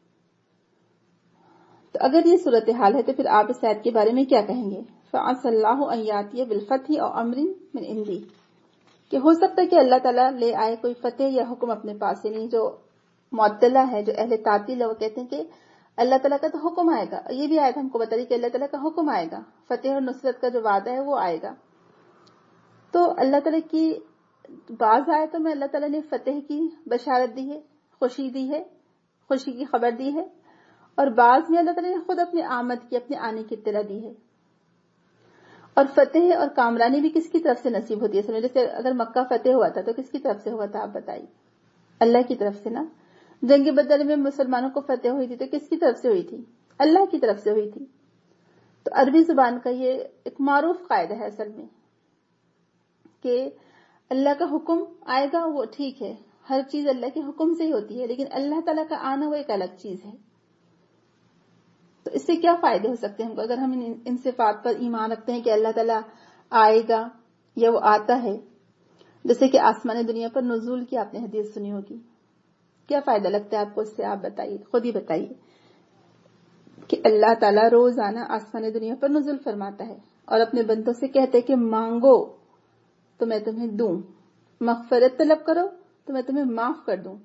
تو اگر یہ صورتحال ہے تو پھر آپ اس آیت کے بارے میں کیا کہیں گے؟ فَعَسَى اللَّهُ أَن يَأْتِيَ بِالْفَتْحِ أَوْ أَمْرٍ مِّنْ عِندِهِ، کہ ہو سکتا ہے کہ اللہ تعالیٰ لے آئے کوئی فتح یا حکم اپنے پاس. یعنی جو معطلہ ہے، جو اہل تعطیل ہے، وہ کہتے ہیں کہ اللہ تعالیٰ کا تو حکم آئے گا. یہ بھی آیت ہم کو بتا رہی کہ اللہ تعالیٰ کا حکم آئے گا، فتح اور نصرت کا جو وعدہ ہے وہ آئے گا. تو اللہ تعالیٰ کی بعض آیتوں میں اللہ تعالیٰ نے فتح کی بشارت دی ہے، خوشی دی ہے، خوشی کی خبر دی ہے، اور بعض میں اللہ تعالیٰ نے خود اپنے آمد کی، اپنے آنے کی اطلاع دی ہے. اور فتح اور کامرانی بھی کس کی طرف سے نصیب ہوتی ہے؟ جیسے اگر مکہ فتح ہوا تھا تو کس کی طرف سے ہوا تھا؟ آپ بتائیے. اللہ کی طرف سے نا. جنگ بدر میں مسلمانوں کو فتح ہوئی تھی تو کس کی طرف سے ہوئی تھی؟ اللہ کی طرف سے ہوئی تھی. تو عربی زبان کا یہ ایک معروف قاعدہ ہے اصل میں کہ اللہ کا حکم آئے گا وہ ٹھیک ہے، ہر چیز اللہ کے حکم سے ہی ہوتی ہے، لیکن اللہ تعالیٰ کا آنا وہ ایک الگ چیز ہے. تو اس سے کیا فائدے ہو سکتے ہیں ہم کو اگر ہم ان صفات پر ایمان رکھتے ہیں کہ اللہ تعالیٰ آئے گا یا وہ آتا ہے؟ جیسے کہ آسمان دنیا پر نزول کی آپ نے حدیث سنی ہوگی. کیا فائدہ لگتا ہے آپ کو اس سے؟ آپ بتائیے، خود ہی بتائیے کہ اللہ تعالیٰ روزانہ آسمان دنیا پر نزول فرماتا ہے اور اپنے بندوں سے کہتے کہ مانگو تو میں تمہیں دوں، مغفرت طلب کرو تو میں تمہیں معاف کر دوں.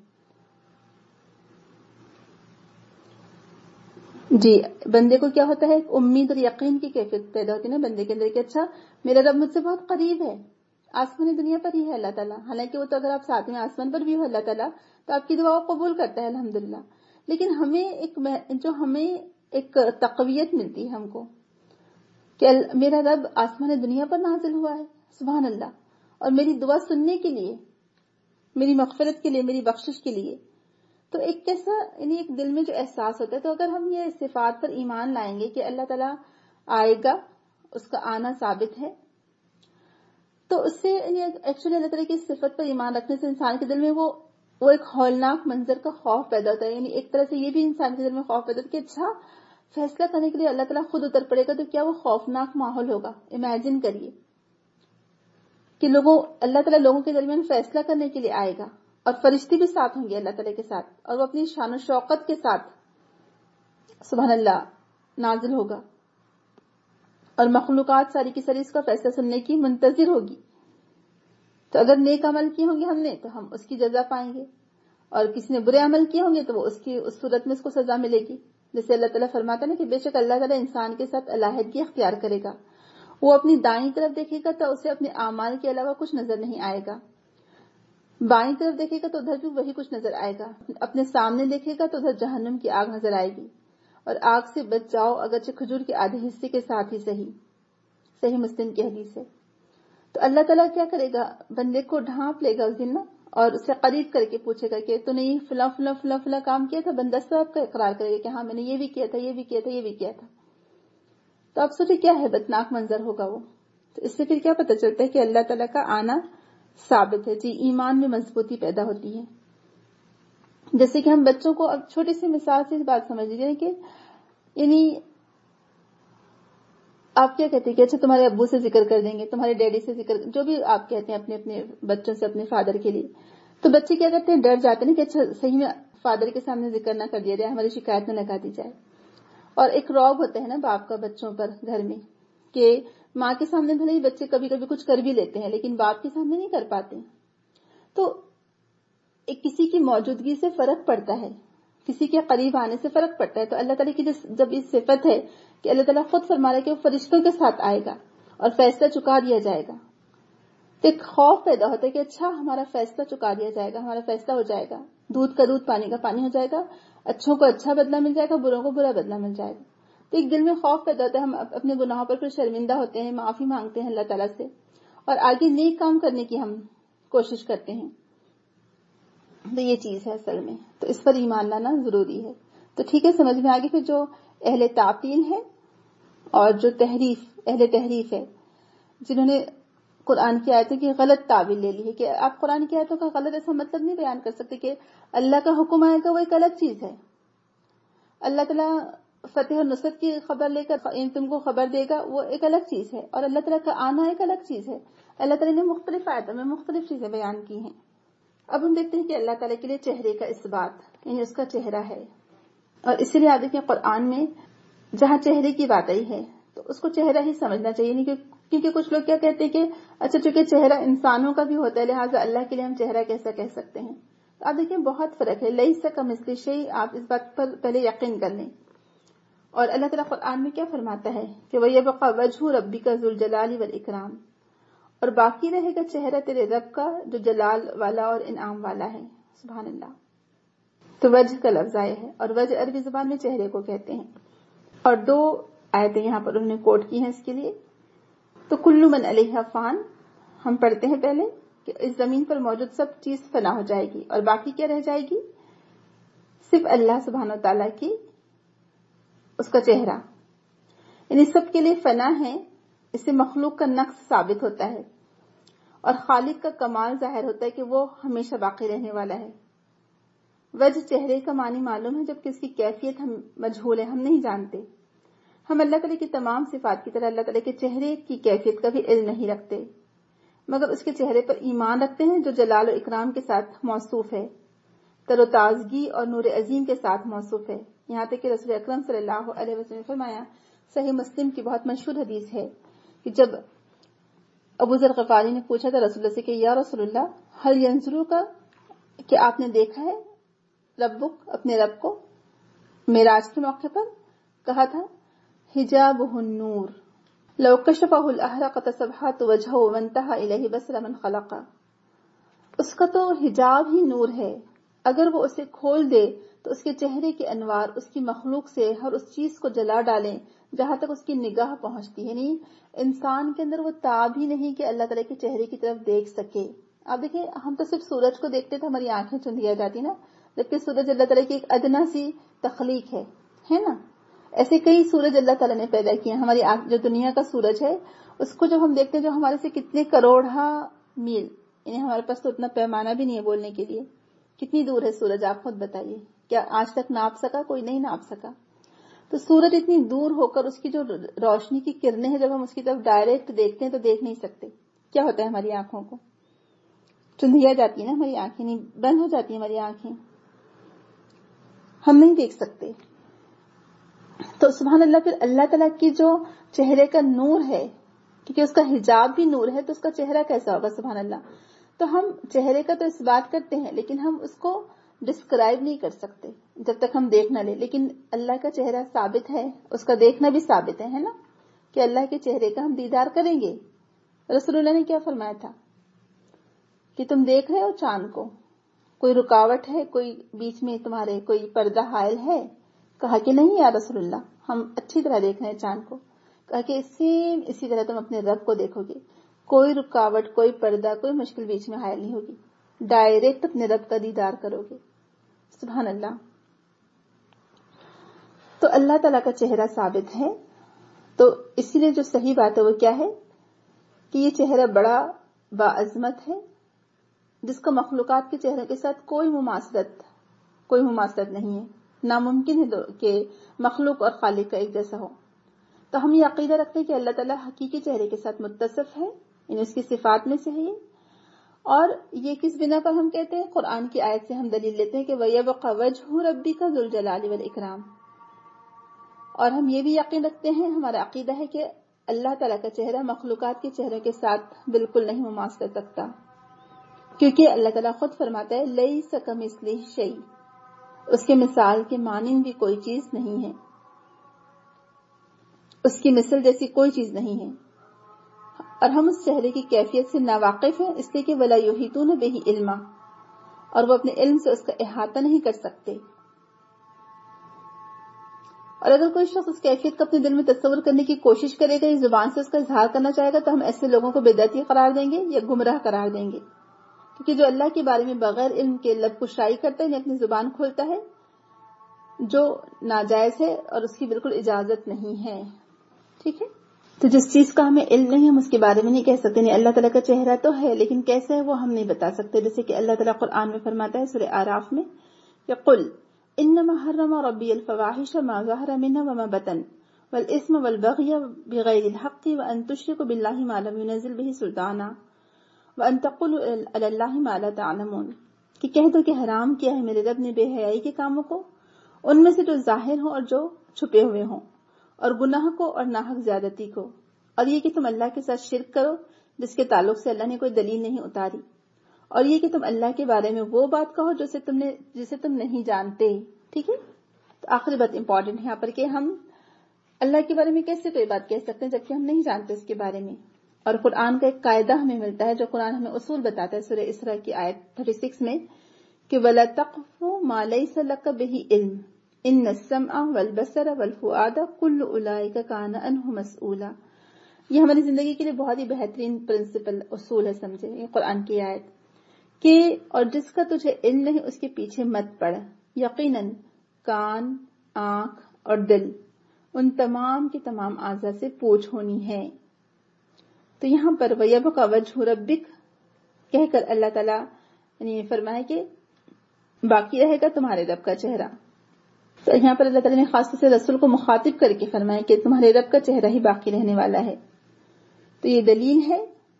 جی، بندے کو کیا ہوتا ہے؟ ایک امید اور یقین کی کیفیت پیدا ہوتی ہے نا بندے کے اندر کہ اچھا میرا رب مجھ سے بہت قریب ہے، آسمان دنیا پر ہی ہے اللہ تعالیٰ. حالانکہ وہ تو اگر آپ ساتھ میں آسمان پر بھی ہو اللہ تعالیٰ تو آپ کی دعا قبول کرتا ہے الحمدللہ. لیکن ہمیں ایک جو ہمیں ایک تقویت ملتی ہے ہم کو کہ میرا رب آسمان دنیا پر نازل ہوا ہے، سبحان اللہ، اور میری دعا سننے کے لیے، میری مغفرت کے لیے، میری بخشش کے لیے. تو ایک کیسا یعنی ایک دل میں جو احساس ہوتا ہے. تو اگر ہم یہ صفات پر ایمان لائیں گے کہ اللہ تعالیٰ آئے گا، اس کا آنا ثابت ہے، تو اس سے یعنی ایکچولی اللہ تعالیٰ کی صفت پر ایمان رکھنے سے انسان کے دل میں وہ وہ ایک ہولناک منظر کا خوف پیدا ہوتا ہے. یعنی ایک طرح سے یہ بھی انسان کے دل میں خوف پیدا ہوتا ہے کہ اچھا فیصلہ کرنے کے لیے اللہ تعالیٰ خود اتر پڑے گا تو کیا وہ خوفناک ماحول ہوگا. امیجن کریے کہ لوگوں اللہ تعالیٰ لوگوں کے درمیان فیصلہ کرنے کے لیے آئے گا اور فرشتے بھی ساتھ ہوں گے اللہ تعالیٰ کے ساتھ، اور وہ اپنی شان و شوقت کے ساتھ سبحان اللہ نازل ہوگا، اور مخلوقات ساری کی ساری اس کا فیصلہ سننے کی منتظر ہوگی. تو اگر نیک عمل کیے ہوں گے ہم نے تو ہم اس کی جزا پائیں گے، اور کسی نے برے عمل کیے ہوں گے تو وہ اس کی اس صورت میں اس کو سزا ملے گی. جیسے اللہ تعالیٰ فرماتا ہے نا کہ بے شک اللہ تعالیٰ انسان کے ساتھ علیحدگی اختیار کرے گا. وہ اپنی دائیں طرف دیکھے گا تو اسے اپنے اعمال کے علاوہ کچھ نظر نہیں آئے گا، بائیں طرف دیکھے گا تو ادھر بھی وہی کچھ نظر آئے گا، اپنے سامنے دیکھے گا تو ادھر جہنم کی آگ نظر آئے گی، اور آگ سے بچ جاؤ اگرچہ کھجور کے آدھے حصے کے ساتھ ہی صحیح صحیح مسلم کی حدیث ہے. تو اللہ تعالیٰ کیا کرے گا، بندے کو ڈھانپ لے گا اس دن نا، اور اسے قریب کر کے پوچھے گا کہ تو نے یہ فلاں فلاں فلاں فلاں کام کیا تھا. بندہ سب کا اقرار کرے گا کہ ہاں میں نے یہ بھی کیا تھا، یہ بھی کیا تھا، یہ بھی کیا تھا. تو آپ سوچے کیا ہے بتناک منظر ہوگا وہ. تو اس سے پھر کیا پتہ چلتا ہے کہ اللہ تعالیٰ کا آنا ثابت ہے. جی ایمان میں مضبوطی پیدا ہوتی ہے. جیسے کہ ہم بچوں کو اب چھوٹی سی مثال سے بات سمجھ لیجیے کہ یعنی آپ کیا کہتے ہیں کہ اچھا تمہارے ابو سے ذکر کر دیں گے، تمہارے ڈیڈی سے ذکر، جو بھی آپ کہتے ہیں اپنے اپنے بچوں سے، اپنے فادر کے لیے. تو بچے کیا کرتے ہیں، ڈر جاتے ہیں کہ اچھا صحیح میں فادر کے سامنے ذکر نہ کر دیا جائے، ہماری شکایت نہ لگا دی جائے. اور ایک رعب ہوتا ہے نا باپ کا بچوں پر گھر میں کہ ماں کے سامنے بھلے ہی بچے کبھی کبھی کچھ کر بھی لیتے ہیں لیکن باپ کے سامنے نہیں کر پاتے. تو ایک کسی کی موجودگی سے فرق پڑتا ہے، کسی کے قریب آنے سے فرق پڑتا ہے. تو اللہ تعالیٰ کی جب اس صفت ہے کہ اللہ تعالیٰ خود فرما رہا ہے کہ وہ فرشتوں کے ساتھ آئے گا اور فیصلہ چکا دیا جائے گا، تو ایک خوف پیدا ہوتا ہے کہ اچھا ہمارا فیصلہ چکا دیا جائے گا، ہمارا فیصلہ ہو جائے گا، دودھ کا دودھ پانی کا پانی ہو جائے گا، اچھوں کو اچھا بدلہ مل جائے گا، بروں کو برا بدلہ مل جائے گا. تو ایک دل میں خوف پیدا ہوتا ہے، ہم اپنے گناہوں پر پھر شرمندہ ہوتے ہیں، معافی مانگتے ہیں اللہ تعالیٰ سے، اور آگے نیک کام کرنے کی ہم کوشش کرتے ہیں. تو یہ چیز ہے اصل میں. تو اس پر ایمان لانا ضروری ہے. تو ٹھیک ہے، سمجھ میں آگے. پھر جو اہل تعطیل ہے اور جو تحریف اہل تحریف ہے، جنہوں نے قرآن کی آیتوں کی غلط تعبیر لے لی ہے، کہ آپ قرآن کی آیتوں کا غلط ایسا مطلب نہیں بیان کر سکتے کہ اللہ کا حکم آئے گا وہ ایک الگ چیز ہے، اللہ تعالیٰ فتح اور نصرت کی خبر لے کر تم کو خبر دے گا وہ ایک الگ چیز ہے، اور اللہ تعالیٰ کا آنا ایک الگ چیز ہے. اللہ تعالیٰ نے مختلف آیتوں میں مختلف چیزیں بیان کی ہیں. اب ہم دیکھتے ہیں کہ اللہ تعالیٰ کے لیے چہرے کا اثبات، یعنی اس کا چہرہ ہے، اور اسی لیے آپ دیکھیں قرآن میں جہاں چہرے کی بات آئی ہے تو اس کو چہرہ ہی سمجھنا چاہیے. نہیں کیونکہ کچھ لوگ کیا کہتے ہیں کہ اچھا چونکہ چہرہ انسانوں کا بھی ہوتا ہے لہٰذا اللہ کے لیے ہم چہرہ کیسا کہہ سکتے ہیں. تو آپ دیکھیں بہت فرق ہے. لیس کمثلہ شیء، آپ اس بات پر پہلے یقین کر لیں. اور اللہ تعالیٰ قرآن میں کیا فرماتا ہے کہ وَيَبْقَى وَجْهُ رَبِّكَ ذُو الْجَلَالِ وَالْإِكْرَامِ، اور باقی رہے گا چہرہ تیرے رب کا جو جلال والا اور انعام والا ہے. سبحان اللہ. تو وجہ کا لفظ آیا ہے، اور وجہ عربی زبان میں چہرے کو کہتے ہیں. اور دو آیتیں یہاں پر انہوں نے کوٹ کی ہیں اس کے لیے. تو کل من علیہا فان، ہم پڑھتے ہیں پہلے کہ اس زمین پر موجود سب چیز فنا ہو جائے گی، اور باقی کیا رہ جائے گی، صرف اللہ سبحانہ و تعالیٰ کی اس کا چہرہ. یعنی سب کے لیے فنا ہے، اس سے مخلوق کا نقص ثابت ہوتا ہے اور خالق کا کمال ظاہر ہوتا ہے کہ وہ ہمیشہ باقی رہنے والا ہے. وجہ چہرے کا معنی معلوم ہے جبکہ اس کی کیفیت ہم مجہول ہے، ہم نہیں جانتے. ہم اللہ تعالیٰ کی تمام صفات کی طرح اللہ تعالیٰ کے چہرے کی کیفیت کا بھی علم نہیں رکھتے، مگر اس کے چہرے پر ایمان رکھتے ہیں جو جلال و اکرام کے ساتھ موصوف ہے، تر و تازگی اور نور عظیم کے ساتھ موصوف ہے. یہاں تک کہ رسول اکرم صلی اللہ علیہ وسلم نے فرمایا، صحیح مسلم کی بہت مشہور حدیث ہے کہ جب ابو ذر غفاری نے پوچھا تھا رسول اللہ سے کہ یا رسول اللہ هل ينظرک، کہ آپ نے دیکھا ہے ربک، اپنے رب کو معراج کے موقع پر؟ کہا تھا حجابہ النور لو کشفہ الاحرقت صبحات وجہہ وانتہا الیہ بصر من خلق. اس کا تو حجاب ہی نور ہے، اگر وہ اسے کھول دے تو اس کے چہرے کے انوار اس کی مخلوق سے ہر اس چیز کو جلا ڈالیں جہاں تک اس کی نگاہ پہنچتی ہے. نہیں انسان کے اندر وہ تاب ہی نہیں کہ اللہ تعالیٰ کے چہرے کی طرف دیکھ سکے. آپ دیکھیں ہم تو صرف سورج کو دیکھتے تو ہماری آنکھیں چندیا جاتی نا, جبکہ سورج اللہ تعالیٰ کی ایک ادنا سی تخلیق ہے ہے نا. ایسے کئی سورج اللہ تعالیٰ نے پیدا کیے. ہماری جو دنیا کا سورج ہے اس کو جب ہم دیکھتے ہیں جو ہمارے سے کتنے کروڑا میل, یعنی ہمارے پاس تو اتنا پیمانہ بھی نہیں ہے بولنے کے لیے, کتنی دور ہے سورج آپ خود بتائیے. کیا آج تک ناپ سکا؟ کوئی نہیں ناپ سکا. تو سورج اتنی دور ہو کر اس کی جو روشنی کی کرنیں ہیں جب ہم اس کی طرف ڈائریکٹ دیکھتے ہیں تو دیکھ نہیں سکتے. کیا ہوتا ہے ہماری آنکھوں کو؟ چندیا جاتی ہے نا ہماری آنکھیں, نہیں بند ہو جاتی ہیں ہماری آنکھیں, ہم نہیں دیکھ سکتے. تو سبحان اللہ, پھر اللہ تعالیٰ کی جو چہرے کا نور ہے, کیونکہ اس کا حجاب بھی نور ہے, تو اس کا چہرہ کیسا ہوگا؟ سبحان اللہ. تو ہم چہرے کا تو اس بات کرتے ہیں لیکن ہم اس کو ڈسکرائب نہیں کر سکتے جب تک ہم دیکھ نہ لیں. لیکن اللہ کا چہرہ ثابت ہے, اس کا دیکھنا بھی ثابت ہے, ہے نا, کہ اللہ کے چہرے کا ہم دیدار کریں گے. رسول اللہ نے کیا فرمایا تھا کہ تم دیکھ رہے ہو چاند کو, کوئی رکاوٹ ہے, کوئی بیچ میں تمہارے کوئی پردہ حائل ہے؟ کہا کہ نہیں یا رسول اللہ, ہم اچھی طرح دیکھ رہے ہیں چاند کو. کہا کہ سیم اسی طرح تم اپنے رب کو دیکھو گے, کوئی رکاوٹ, کوئی پردہ, کوئی مشکل بیچ میں حائل نہیں ہوگی, ڈائریکٹ اپنے رب کا دیدار کرو گے. سبحان اللہ. تو اللہ تعالیٰ کا چہرہ ثابت ہے, تو اسی لیے جو صحیح بات ہے وہ کیا ہے کہ یہ چہرہ بڑا باعظمت ہے جس کا مخلوقات کے چہرے کے ساتھ کوئی مماثلت کوئی مماثلت نہیں ہے. ناممکن ہے کہ مخلوق اور خالق کا ایک جیسا ہو. تو ہم یہ عقیدہ رکھتے ہیں کہ اللہ تعالیٰ حقیقی چہرے کے ساتھ متصف ہے, یعنی اس کی صفات میں سے ہے. اور یہ کس بنا پر ہم کہتے ہیں؟ قرآن کی آیت سے ہم دلیل لیتے ہیں کہ وَيَبْقَى وَجْهُ رَبِّكَ ذُو الْجَلَالِ وَالْإِكْرَامِ. اور ہم یہ بھی یقین رکھتے ہیں, ہمارا عقیدہ ہے کہ اللہ تعالیٰ کا چہرہ مخلوقات کے چہرے کے ساتھ بالکل نہیں مماثلت رکھتا, کیونکہ اللہ تعالیٰ خود فرماتا ہے لَيْسَ كَمِثْلِهِ شَيْءٌ, اس کے مثال کے مانند بھی کوئی چیز نہیں ہے, اس کی مثل جیسی کوئی چیز نہیں ہے. اور ہم اس چہرے کی کیفیت سے ناواقف ہیں, اس لیے کہ وَلَا يُحِيطُونَ بِهِ عِلْمًا, اور وہ اپنے علم سے اس کا احاطہ نہیں کر سکتے. اور اگر کوئی شخص اس کیفیت کو اپنے دل میں تصور کرنے کی کوشش کرے گا, یا زبان سے اس کا اظہار کرنا چاہے گا, تو ہم ایسے لوگوں کو بدعتی قرار دیں گے یا گمراہ قرار دیں گے. کیونکہ جو اللہ کے بارے میں بغیر علم کے لب کشائی کرتا ہے, یعنی اپنی زبان کھولتا ہے, جو ناجائز ہے اور اس کی بالکل اجازت نہیں ہے. ٹھیک ہے, تو جس چیز کا ہمیں علم نہیں ہم اس کے بارے میں نہیں کہہ سکتے. نہیں, اللہ تعالیٰ کا چہرہ تو ہے لیکن کیسے ہے وہ ہم نہیں بتا سکتے. جیسے کہ اللہ تعالیٰ قرآن میں فرماتا ہے سورہ اعراف میں کہ قل انما حرم ربی الفواحش ما ظہر منها وما بطن والاسم والبغی بغیر الحق وان تشرکوا باللہ ما لم ينزل به سلطانا وان تقولوا علی اللہ ما لا تعلمون. کہ کہہ دو کہ حرام کیا ہے میرے رب نے بے حیائی کے کاموں کو, ان میں سے جو ظاہر ہوں اور جو چھپے ہوئے ہوں, اور گناہ کو اور ناحق زیادتی کو, اور یہ کہ تم اللہ کے ساتھ شرک کرو جس کے تعلق سے اللہ نے کوئی دلیل نہیں اتاری, اور یہ کہ تم اللہ کے بارے میں وہ بات کہو جسے تم نے جسے تم نہیں جانتے. ٹھیک ہے, تو آخری بات امپورٹنٹ ہے یہاں پر کہ ہم اللہ کے بارے میں کیسے کوئی بات کہہ سکتے ہیں جبکہ ہم نہیں جانتے اس کے بارے میں. اور قرآن کا ایک قاعدہ ہمیں ملتا ہے جو قرآن ہمیں اصول بتاتا ہے سورہ اسراء کی آیت چھتیس میں کہ وَلَا تَقْفُ مَا لَيْسَ لَكَ بِهِ عِلْمٌ إِنَّ السَّمْعَ وَالْبَصَرَ وَالْفُؤَادَ كُلُّ أُولَئِكَ كَانَ عَنْهُ مَسْئُولًا. یہ ہماری زندگی کے لیے بہت ہی بہترین پرنسپل اصول ہے, سمجھے, یہ قرآن کی آیت کہ اور جس کا تجھے علم نہیں اس کے پیچھے مت پڑ. یقیناً کان, آنکھ اور دل ان تمام کے تمام اعضاء سے پوچھ ہونی ہے. تو یہاں پر وَيَبْقَى وَجْهُ رَبِّكَ کہہ کر اللہ تعالیٰ نے فرمایا کہ باقی رہے گا تمہارے رب کا چہرہ. تو یہاں پر اللہ تعالیٰ نے خاص طور سے رسول کو مخاطب کر کے فرمایا کہ تمہارے رب کا چہرہ ہی باقی رہنے والا ہے. تو یہ دلیل ہے.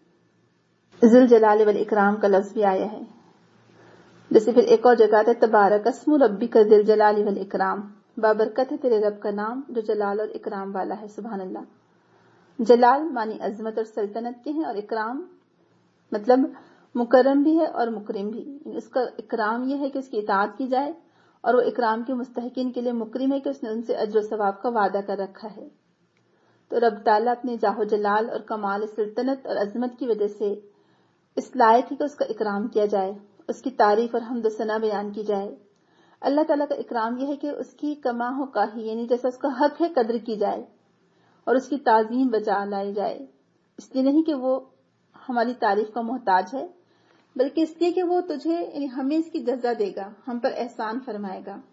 ذی الجلال والاکرام کا لفظ بھی آیا ہے, جیسے پھر ایک اور جگہ ہے تبارک اسم ربک ذی الجلال والاکرام, بابرکت ہے تیرے رب کا نام جو جلال اور اکرام والا ہے. سبحان اللہ. جلال معنی عظمت اور سلطنت کے ہیں, اور اکرام مطلب مکرم بھی ہے اور مکرم بھی. اس کا اکرام یہ ہے کہ اس کی اطاعت کی جائے, اور وہ اکرام کے مستحقین کے لیے مکرم ہے کہ اس نے ان سے اجر و ثواب کا وعدہ کر رکھا ہے. تو رب تعالیٰ اپنے جاہ و جلال اور کمال سلطنت اور عظمت کی وجہ سے اس لائق ہے کہ اس کا اکرام کیا جائے, اس کی تعریف اور حمد و ثنا بیان کی جائے. اللہ تعالیٰ کا اکرام یہ ہے کہ اس کی کما ہو کاہی، یعنی جیسا اس کا حق ہے قدر کی جائے اور اس کی تعظیم بجا لائی جائے. اس لیے نہیں کہ وہ ہماری تعریف کا محتاج ہے، بلکہ اس لیے کہ وہ تجھے یعنی ہمیں اس کی جزا دے گا، ہم پر احسان فرمائے گا.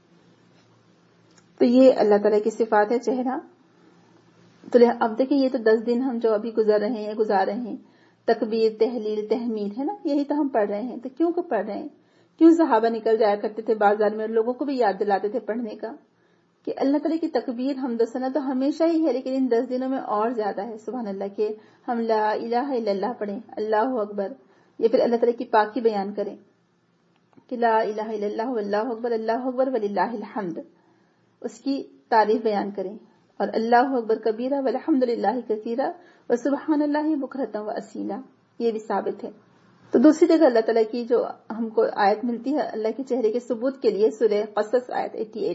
تو یہ اللہ تعالیٰ کی صفات ہے چہرہ. تو اب دیکھیں یہ تو دس دن ہم جو ابھی گزر رہے ہیں گزار رہے ہیں، تکبیر تحلیل تحمید ہے نا، یہی تو ہم پڑھ رہے ہیں. تو کیوں کو پڑھ رہے ہیں؟ کیوں صحابہ نکل جایا کرتے تھے بازار میں اور لوگوں کو بھی یاد دلاتے تھے پڑھنے کا کہ اللہ تعالیٰ کی تکبیر حمد و ثنا تو ہمیشہ ہی ہے، لیکن ان دس دنوں میں اور زیادہ ہے. سبحان اللہ کہ ہم لا الہ الا اللہ پڑھیں، اللہ اکبر، یا پھر اللہ تعالیٰ کی پاکی بیان کریں کہ لا الہ الا اللہ واللہ اکبر اللہ اکبر وللہ الحمد، اس کی تعریف بیان کریں. اور اللہ اکبر کبیرہ والحمد للہ کثیرہ وسبحان اللہ بکرۃ واصیلا، یہ بھی ثابت ہے. تو دوسری جگہ اللہ تعالیٰ کی جو ہم کو آیت ملتی ہے اللہ کے چہرے کے ثبوت کے لیے، سورہ قصص آیت اٹھاسی،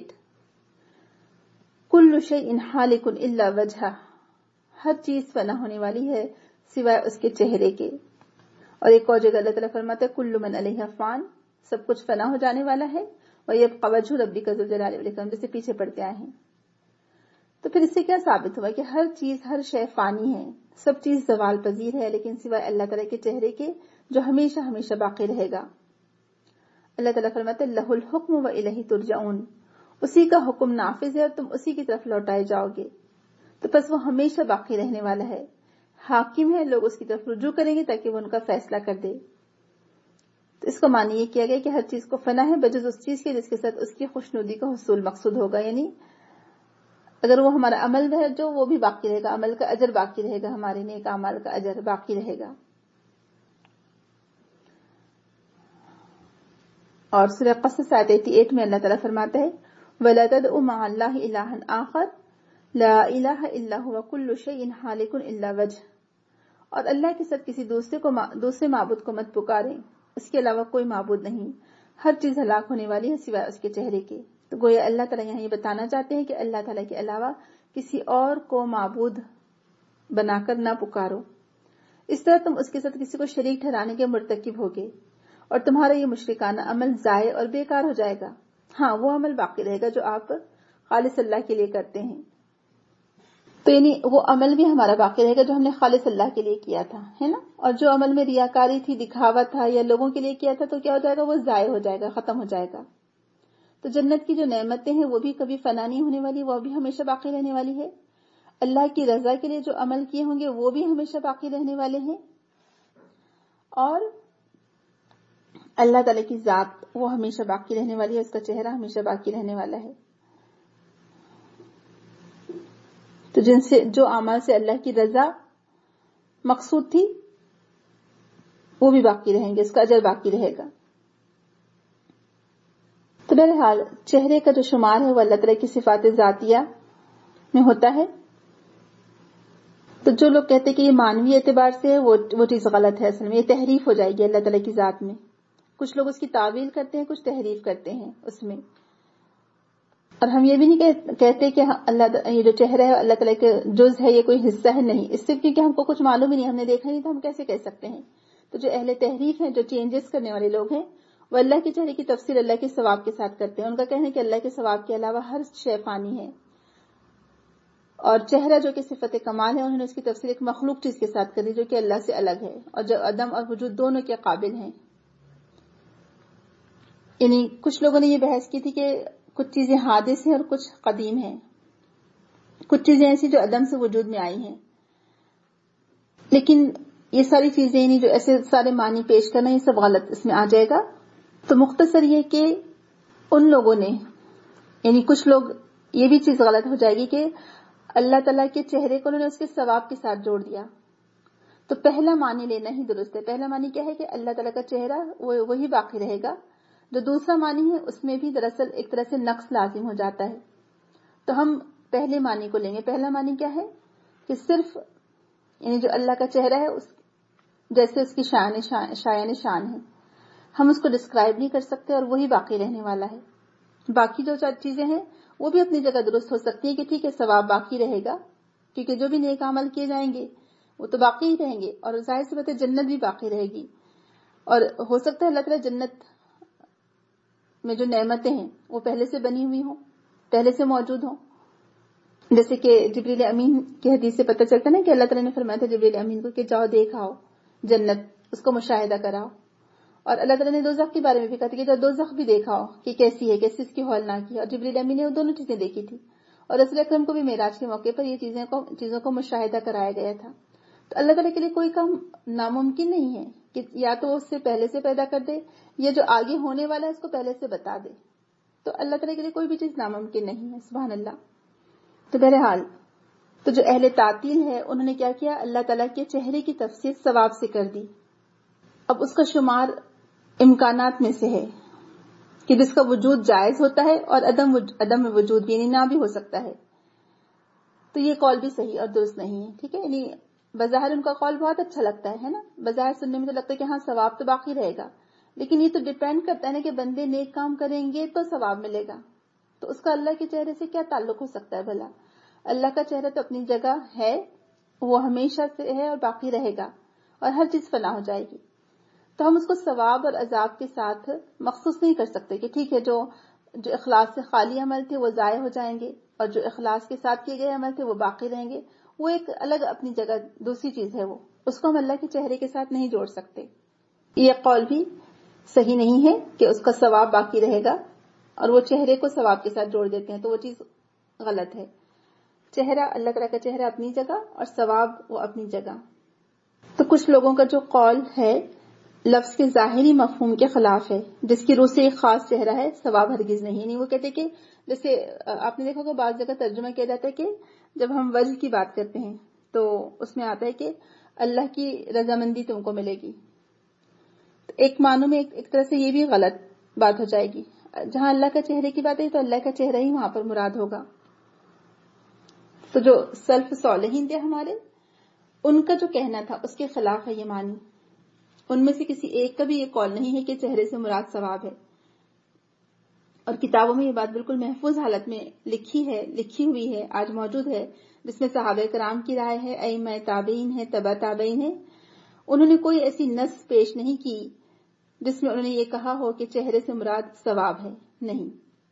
کل شیء حالک الا وجہہ، ہر چیز فنا ہونے والی ہے سوائے اس کے چہرے کے. اور ایک اور جگہ اللہ تعالیٰ فرماتا ہے کل من علیہا فان، سب کچھ فنا ہو جانے والا ہے، ویبقی وجہ ربک ذو الجلال والاکرام، جسے پیچھے پڑھتے آئے ہیں. تو پھر اس سے کیا ثابت ہوا کہ ہر چیز ہر شے فانی ہے، سب چیز زوال پذیر ہے، لیکن سوائے اللہ تعالیٰ کے چہرے کے جو ہمیشہ ہمیشہ باقی رہے گا. اللہ تعالیٰ فرماتے ہیں لہ الحکم والیہ ترجعون، اسی کا حکم نافذ ہے اور تم اسی کی طرف لوٹائے جاؤ گے. تو پس وہ ہمیشہ باقی رہنے والا ہے، حاکم ہے، لوگ اس کی طرف رجوع کریں گے تاکہ وہ ان کا فیصلہ کر دے. تو اس کا معنی یہ کیا گیا کہ ہر چیز کو فنا ہے بجز اس چیز کے جس کے ساتھ اس کی خوشنودی کا حصول مقصود ہوگا. یعنی اگر وہ ہمارا عمل ہے جو وہ بھی باقی رہے گا، عمل کا اجر باقی رہے گا، ہمارے نیک اعمال کا اجر باقی رہے گا. اور سورہ قصص آیت اٹھاسی میں اللہ تعالیٰ فرماتا ہے وَلَا تَدْعُ مَعَ اللَّهِ إِلَٰهًا آخَرَ لَا إِلَٰهَ إِلَّا هُوَ كُلُّ شَيْءٍ حَالِكٌ إِلَّا وَجْهَهُ، اور اللہ کے ساتھ کسی دوسرے کو دوسرے معبود کو مت پکاریں، اس کے علاوہ کوئی معبود نہیں، ہر چیز ہلاک ہونے والی ہے سوائے اس کے چہرے کے. تو گویا اللہ تعالیٰ یہاں یہ بتانا چاہتے ہیں کہ اللہ تعالیٰ کے علاوہ کسی اور کو معبود بنا کر نہ پکارو، اس طرح تم اس کے ساتھ کسی کو شریک ٹھہرانے کے مرتکب ہوگے اور تمہارا یہ مشرکانہ عمل ضائع اور بیکار ہو جائے گا. ہاں وہ عمل باقی رہے گا جو آپ خالص اللہ کے لیے کرتے ہیں. تو یعنی وہ عمل بھی ہمارا باقی رہے گا جو ہم نے خالص اللہ کے لیے کیا تھا، ہے نا. اور جو عمل میں ریاکاری تھی، دکھاوا تھا یا لوگوں کے لیے کیا تھا، تو کیا ہو جائے گا، وہ ضائع ہو جائے گا، ختم ہو جائے گا. تو جنت کی جو نعمتیں ہیں وہ بھی کبھی فنا نہیں ہونے والی، وہ بھی ہمیشہ باقی رہنے والی ہے. اللہ کی رضا کے لیے جو عمل کیے ہوں گے وہ بھی ہمیشہ باقی رہنے والے ہیں. اور اللہ تعالیٰ کی ذات وہ ہمیشہ باقی رہنے والی ہے، اس کا چہرہ ہمیشہ باقی رہنے والا ہے. تو جن سے جو اعمال سے اللہ کی رضا مقصود تھی وہ بھی باقی رہیں گے، اس کا اجر باقی رہے گا. تو بہرحال چہرے کا جو شمار ہے وہ اللہ تعالیٰ کی صفات ذاتیہ میں ہوتا ہے. تو جو لوگ کہتے ہیں کہ یہ مانوی اعتبار سے ہے وہ وہ چیز غلط ہے، اصل میں یہ تحریف ہو جائے گی اللہ تعالیٰ کی ذات میں. کچھ لوگ اس کی تعویل کرتے ہیں، کچھ تحریف کرتے ہیں اس میں. اور ہم یہ بھی نہیں کہتے کہ اللہ یہ جو چہرہ ہے اللہ تعالیٰ کے جز ہے، یہ کوئی حصہ ہے، نہیں. اس سے کیونکہ ہم کو کچھ معلوم ہی نہیں، ہم نے دیکھا نہیں تو ہم کیسے کہہ سکتے ہیں. تو جو اہل تحریف ہیں، جو چینجز کرنے والے لوگ ہیں، وہ اللہ کے چہرے کی تفسیر اللہ کے ثواب کے ساتھ کرتے ہیں. ان کا کہنا ہے کہ اللہ کے ثواب کے علاوہ ہر شے فانی ہے، اور چہرہ جو کہ صفت کمال ہے انہوں نے اس کی تفسیر ایک مخلوق چیز کے ساتھ کری جو کہ اللہ سے الگ ہے اور جو عدم اور وجود دونوں کے قابل ہیں. یعنی کچھ لوگوں نے یہ بحث کی تھی کہ کچھ چیزیں حادث ہیں اور کچھ قدیم ہیں، کچھ چیزیں ایسی جو عدم سے وجود میں آئی ہیں. لیکن یہ ساری چیزیں یعنی جو ایسے سارے معنی پیش کرنا یہ سب غلط اس میں آ جائے گا. تو مختصر یہ کہ ان لوگوں نے یعنی کچھ لوگ یہ بھی چیز غلط ہو جائے گی کہ اللہ تعالیٰ کے چہرے کو انہوں نے اس کے ثواب کے ساتھ جوڑ دیا. تو پہلا معنی لینا ہی درست ہے. پہلا معنی کیا ہے کہ اللہ تعالیٰ کا چہرہ وہ وہی باقی رہے گا. جو دوسرا معنی ہے اس میں بھی دراصل ایک طرح سے نقص لازم ہو جاتا ہے. تو ہم پہلے معنی کو لیں گے. پہلا معنی کیا ہے کہ صرف یعنی جو اللہ کا چہرہ ہے اس جیسے اس کی شان شایان شان ہے، ہم اس کو ڈسکرائب نہیں کر سکتے اور وہی باقی رہنے والا ہے. باقی جو چیزیں ہیں وہ بھی اپنی جگہ درست ہو سکتی ہیں کہ ٹھیک ہے ثواب باقی رہے گا کیونکہ جو بھی نیک عمل کیے جائیں گے وہ تو باقی ہی رہیں گے، اور ظاہر سی بات ہے جنت بھی باقی رہے گی. اور ہو سکتا ہے اللہ تعالیٰ جنت میں جو نعمتیں ہیں وہ پہلے سے بنی ہوئی ہوں، پہلے سے موجود ہوں. جیسے کہ جبریل امین کی حدیث سے پتہ چلتا نا کہ اللہ تعالیٰ نے فرمایا تھا جبریل امین کو کہ جاؤ دیکھ آؤ جنت، اس کو مشاہدہ کراؤ. اور اللہ تعالیٰ نے دوزخ کے بارے میں بھی کہا تھا کہ جاؤ دوزخ بھی دیکھاؤ کہ کیسی ہے، کیسی اس کی ہولناکی ہے. اور جبریل امین نے وہ دونوں چیزیں دیکھی تھی، اور رسول اکرم کو بھی معراج کے موقع پر یہ چیزیں کو چیزوں کو مشاہدہ کرایا گیا تھا. تو اللہ تعالیٰ کے لیے کوئی کام ناممکن نہیں ہے کہ یا تو وہ اس سے پہلے سے پیدا کر دے یا جو آگے ہونے والا ہے اس کو پہلے سے بتا دے. تو اللہ تعالیٰ کے لیے کوئی بھی چیز ناممکن نہیں ہے. سبحان اللہ. تو بہرحال تو جو اہل تعطیل ہے انہوں نے کیا کیا، اللہ تعالیٰ کے چہرے کی تفسیر ثواب سے کر دی. اب اس کا شمار امکانات میں سے ہے کہ جس کا وجود جائز ہوتا ہے اور عدم عدم وجود بھی، یعنی نہ بھی ہو سکتا ہے. تو یہ قول بھی صحیح اور درست نہیں ہے. ٹھیک ہے، یعنی بظاہر ان کا قول بہت اچھا لگتا ہے نا، بظاہر سننے میں تو لگتا ہے کہ ہاں ثواب تو باقی رہے گا، لیکن یہ تو ڈیپینڈ کرتا ہے نا کہ بندے نیک کام کریں گے تو ثواب ملے گا. تو اس کا اللہ کے چہرے سے کیا تعلق ہو سکتا ہے بھلا؟ اللہ کا چہرہ تو اپنی جگہ ہے، وہ ہمیشہ سے ہے اور باقی رہے گا، اور ہر چیز فنا ہو جائے گی. تو ہم اس کو ثواب اور عذاب کے ساتھ مخصوص نہیں کر سکتے کہ ٹھیک ہے جو جو اخلاص سے خالی عمل تھے وہ ضائع ہو جائیں گے اور جو اخلاص کے ساتھ کیے گئے عمل تھے وہ باقی رہیں گے. وہ ایک الگ اپنی جگہ دوسری چیز ہے، وہ اس کو ہم اللہ کے چہرے کے ساتھ نہیں جوڑ سکتے. یہ قول بھی صحیح نہیں ہے کہ اس کا ثواب باقی رہے گا اور وہ چہرے کو ثواب کے ساتھ جوڑ دیتے ہیں، تو وہ چیز غلط ہے. چہرہ اللہ تعالیٰ کا چہرہ اپنی جگہ اور ثواب وہ اپنی جگہ. تو کچھ لوگوں کا جو قول ہے لفظ کے ظاہری مفہوم کے خلاف ہے، جس کی روح سے ایک خاص چہرہ ہے، ثواب ہرگز نہیں. نہیں، وہ کہتے کہ جیسے آپ نے دیکھا ہوگا بعض جگہ ترجمہ کیا جاتا ہے کہ جب ہم وجہ کی بات کرتے ہیں تو اس میں آتا ہے کہ اللہ کی رضامندی تم کو ملے گی. ایک معنوں میں ایک, ایک طرح سے یہ بھی غلط بات ہو جائے گی. جہاں اللہ کا چہرے کی بات ہے تو اللہ کا چہرہ ہی وہاں پر مراد ہوگا. تو جو سلف صالحین تھے ہمارے، ان کا جو کہنا تھا اس کے خلاف ہے یہ معنی. ان میں سے کسی ایک کا بھی یہ قول نہیں ہے کہ چہرے سے مراد ثواب ہے. اور کتابوں میں یہ بات بالکل محفوظ حالت میں لکھی ہے، لکھی ہوئی ہے، آج موجود ہے، جس میں صحابہ کرام کی رائے ہے، ائمہ تابعین ہے، تبع تابعین ہے. انہوں نے کوئی ایسی نص پیش نہیں کی جس میں انہوں نے یہ کہا ہو کہ چہرے سے مراد ثواب ہے. نہیں.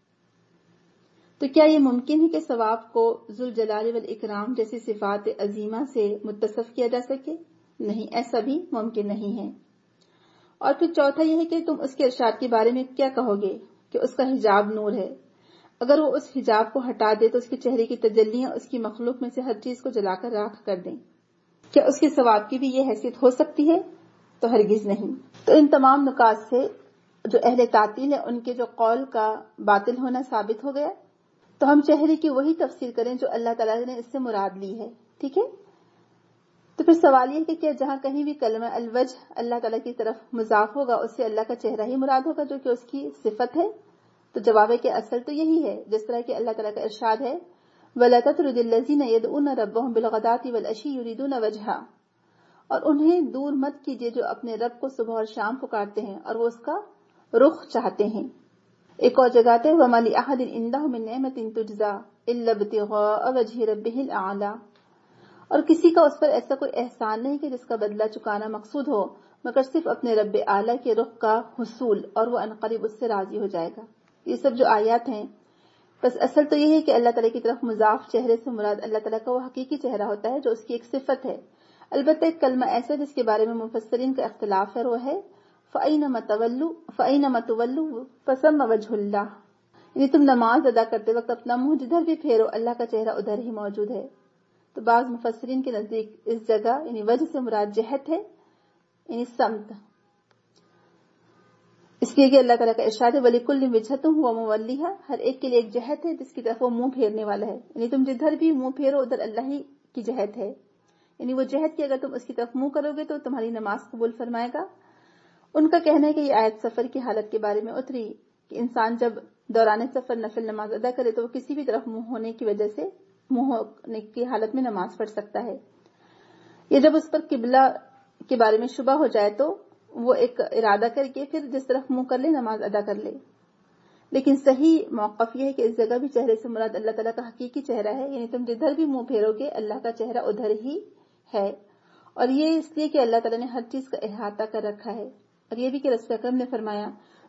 تو کیا یہ ممکن ہے کہ ثواب کو ذوالجلال والاکرام جیسی صفات عظیمہ سے متصف کیا جا سکے؟ نہیں، ایسا بھی ممکن نہیں ہے. اور پھر چوتھا یہ ہے کہ تم اس کے ارشاد کے بارے میں کیا کہو گے کہ اس کا حجاب نور ہے. اگر وہ اس حجاب کو ہٹا دے تو اس کے چہرے کی تجلیاں اس کی مخلوق میں سے ہر چیز کو جلا کر راکھ کر دیں. کیا اس کے ثواب کی بھی یہ حیثیت ہو سکتی ہے؟ تو ہرگز نہیں. تو ان تمام نکات سے جو اہل تعطیل ہے ان کے جو قول کا باطل ہونا ثابت ہو گیا. تو ہم چہرے کی وہی تفسیر کریں جو اللہ تعالیٰ نے اس سے مراد لی ہے. ٹھیک ہے. تو پھر سوال یہ ہے کہ کیا جہاں کہیں بھی کلمہ الوجہ اللہ تعالیٰ کی طرف مضاف ہوگا اس سے اللہ کا چہرہ ہی مراد ہوگا جو کہ اس کی صفت ہے؟ تو جواب ہے کہ اصل تو یہی ہے، جس طرح کہ اللہ تعالیٰ کا ارشاد ہے وَلَا تَطْرُدِ الَّذِينَ يَدْعُونَ رَبَّهُمْ بِالْغَدَاةِ وَالْعَشِيِّ يُرِيدُونَ وَجْهَهُ، اور انہیں دور مت کیجیے جو اپنے رب کو صبح اور شام پکارتے ہیں اور وہ اس کا رخ چاہتے ہیں. ایک اور جگہ ہے وَمَا لِأَحَدٍ عِندَهُ مِن نِعْمَةٍ تُجْزَىٰ إِلَّا ابْتِغَاءَ وَجْهِ رَبِّهِ الْأَعْلَىٰ، اور کسی کا اس پر ایسا کوئی احسان نہیں کہ جس کا بدلہ چکانا مقصود ہو مگر صرف اپنے رب اعلیٰ کے رخ کا حصول، اور وہ عنقریب اس سے راضی ہو جائے گا. یہ سب جو آیات ہیں، بس اصل تو یہ ہے کہ اللہ تعالیٰ کی طرف مضاف چہرے سے مراد اللہ تعالیٰ کا وہ حقیقی چہرہ ہوتا ہے جو اس کی ایک صفت ہے. البتہ ایک کلمہ ایسا جس کے بارے میں مفسرین کا اختلاف ہے، وہ ہے فَأَيْنَمَا تُوَلُّوا فَأَيْنَمَا تُوَلُّوا فَثَمَّ وَجْهُ اللَّهِ، یعنی تم نماز ادا کرتے وقت اپنا منہ جدھر بھی پھیرو اللہ کا چہرہ ادھر ہی موجود ہے. تو بعض مفسرین کے نزدیک اس جگہ یعنی وجہ سے مراد جہت ہے، یعنی سمت، اس لیے کہ اللہ تعالیٰ کا ارشاد ہے وَلِكُلٍّ وِجْهَةٌ هُوَ مُوَلِّيهَا، ہر ایک کے لیے ایک جہت ہے جس کی طرف وہ منہ پھیرنے والا ہے. یعنی تم جدھر بھی منہ پھیرو ادھر اللہ ہی کی جہت ہے، یعنی وہ جہت کی اگر تم اس کی طرف منہ کرو گے تو تمہاری نماز قبول فرمائے گا. ان کا کہنا ہے کہ یہ آیت سفر کی حالت کے بارے میں اتری کہ انسان جب دوران سفر نفل نماز ادا کرے تو وہ کسی بھی طرف منہ ہونے کی وجہ سے منہ ہونے کی حالت میں نماز پڑھ سکتا ہے. یہ جب اس پر قبلہ کے بارے میں شبہ ہو جائے تو وہ ایک ارادہ کر کے پھر جس طرف منہ کر لے نماز ادا کر لے. لیکن صحیح موقف یہ ہے کہ اس جگہ بھی چہرے سے مراد اللہ تعالیٰ کا حقیقی چہرہ ہے، یعنی تم جدھر بھی منہ پھیرو گے اللہ کا چہرہ ادھر ہی ہے. اور یہ اس لیے کہ اللہ تعالیٰ نے ہر چیز کا احاطہ کر رکھا ہے. اور یہ بھی کہ رسول اکرم نے فرمایا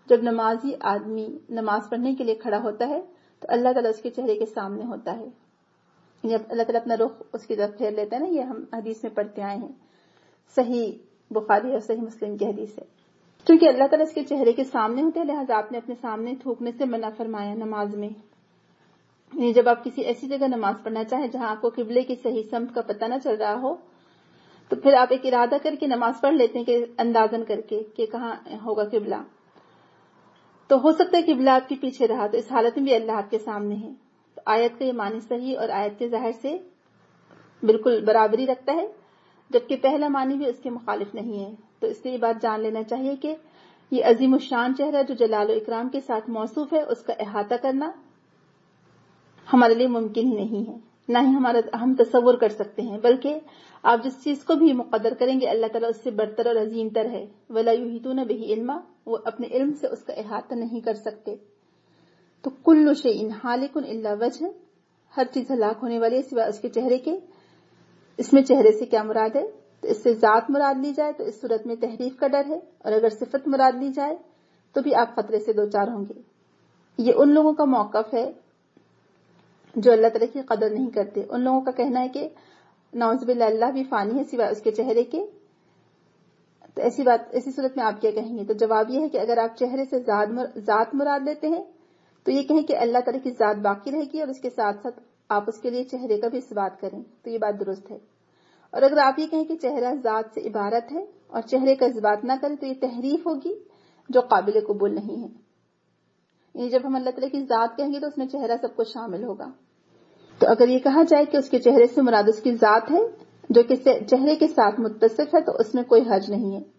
جب نمازی آدمی نماز پڑھنے کے لیے کھڑا ہوتا ہے تو اللہ تعالیٰ اس کے چہرے کے سامنے ہوتا ہے، یعنی اللہ تعالیٰ اپنا رخ اس کی طرف پھیر لیتا ہے نا، یہ ہم حدیث میں پڑھتے آئے ہیں، صحیح بخاری اور صحیح مسلم کی حدیث ہے۔ کیونکہ اللہ تعالیٰ اس کے چہرے کے سامنے ہوتے ہیں، لہٰذا آپ نے اپنے سامنے تھوکنے سے منع فرمایا نماز میں۔ یعنی جب آپ کسی ایسی جگہ نماز پڑھنا چاہیں جہاں آپ کو قبلے کی صحیح سمت کا پتہ نہ چل رہا ہو، تو پھر آپ ایک ارادہ کر کے نماز پڑھ لیتے ہیں کہ اندازن کر کے کہ کہاں ہوگا قبلہ، تو ہو سکتا ہے قبلہ آپ کے پیچھے رہا، تو اس حالت میں بھی اللہ آپ کے سامنے ہے۔ تو آیت کا یہ معنی صحیح اور آیت کے ظاہر سے بالکل برابری رکھتا ہے، جبکہ پہلا معنی بھی اس کے مخالف نہیں ہے۔ تو اس لیے یہ بات جان لینا چاہیے کہ یہ عظیم الشان چہرہ جو جلال و اکرام کے ساتھ موصوف ہے، اس کا احاطہ کرنا ہمارے لیے ممکن ہی نہیں ہے، نہ ہی ہمارا ہم تصور کر سکتے ہیں، بلکہ آپ جس چیز کو بھی مقدر کریں گے اللہ تعالیٰ اس سے برتر اور عظیم تر ہے۔ وَلَا يُحِيطُونَ بِهِ عِلْمًا، وہ اپنے علم سے اس کا احاطہ نہیں کر سکتے۔ تو کل شیء ہالک الا وجہ، ہر چیز ہلاک ہونے والی ہے سوائے اس کے چہرے کے۔ اس میں چہرے سے کیا مراد ہے؟ تو اس سے ذات مراد لی جائے تو اس صورت میں تحریف کا ڈر ہے، اور اگر صفت مراد لی جائے تو بھی آپ خطرے سے دوچار ہوں گے۔ یہ ان لوگوں کا موقف ہے جو اللہ تعالیٰ کی قدر نہیں کرتے۔ ان لوگوں کا کہنا ہے کہ نعوذ باللہ اللہ بھی فانی ہے سوائے اس کے چہرے کے، تو ایسی بات ایسی صورت میں آپ کیا کہیں گے؟ تو جواب یہ ہے کہ اگر آپ چہرے سے ذات مراد لیتے ہیں تو یہ کہیں کہ اللہ تعالیٰ کی ذات باقی رہے گی، اور اس کے ساتھ ساتھ آپ اس کے لیے چہرے کا بھی اس بات کریں تو یہ بات درست ہے۔ اور اگر آپ یہ کہیں کہ چہرہ ذات سے عبارت ہے اور چہرے کا اس بات نہ کریں تو یہ تحریف ہوگی جو قابل قبول نہیں ہے۔ یعنی جب ہم اللہ تعالیٰ کی ذات کہیں گے تو اس میں چہرہ سب کچھ شامل ہوگا۔ تو اگر یہ کہا جائے کہ اس کے چہرے سے مراد اس کی ذات ہے جو کہ چہرے کے ساتھ متصف ہے تو اس میں کوئی حرج نہیں ہے۔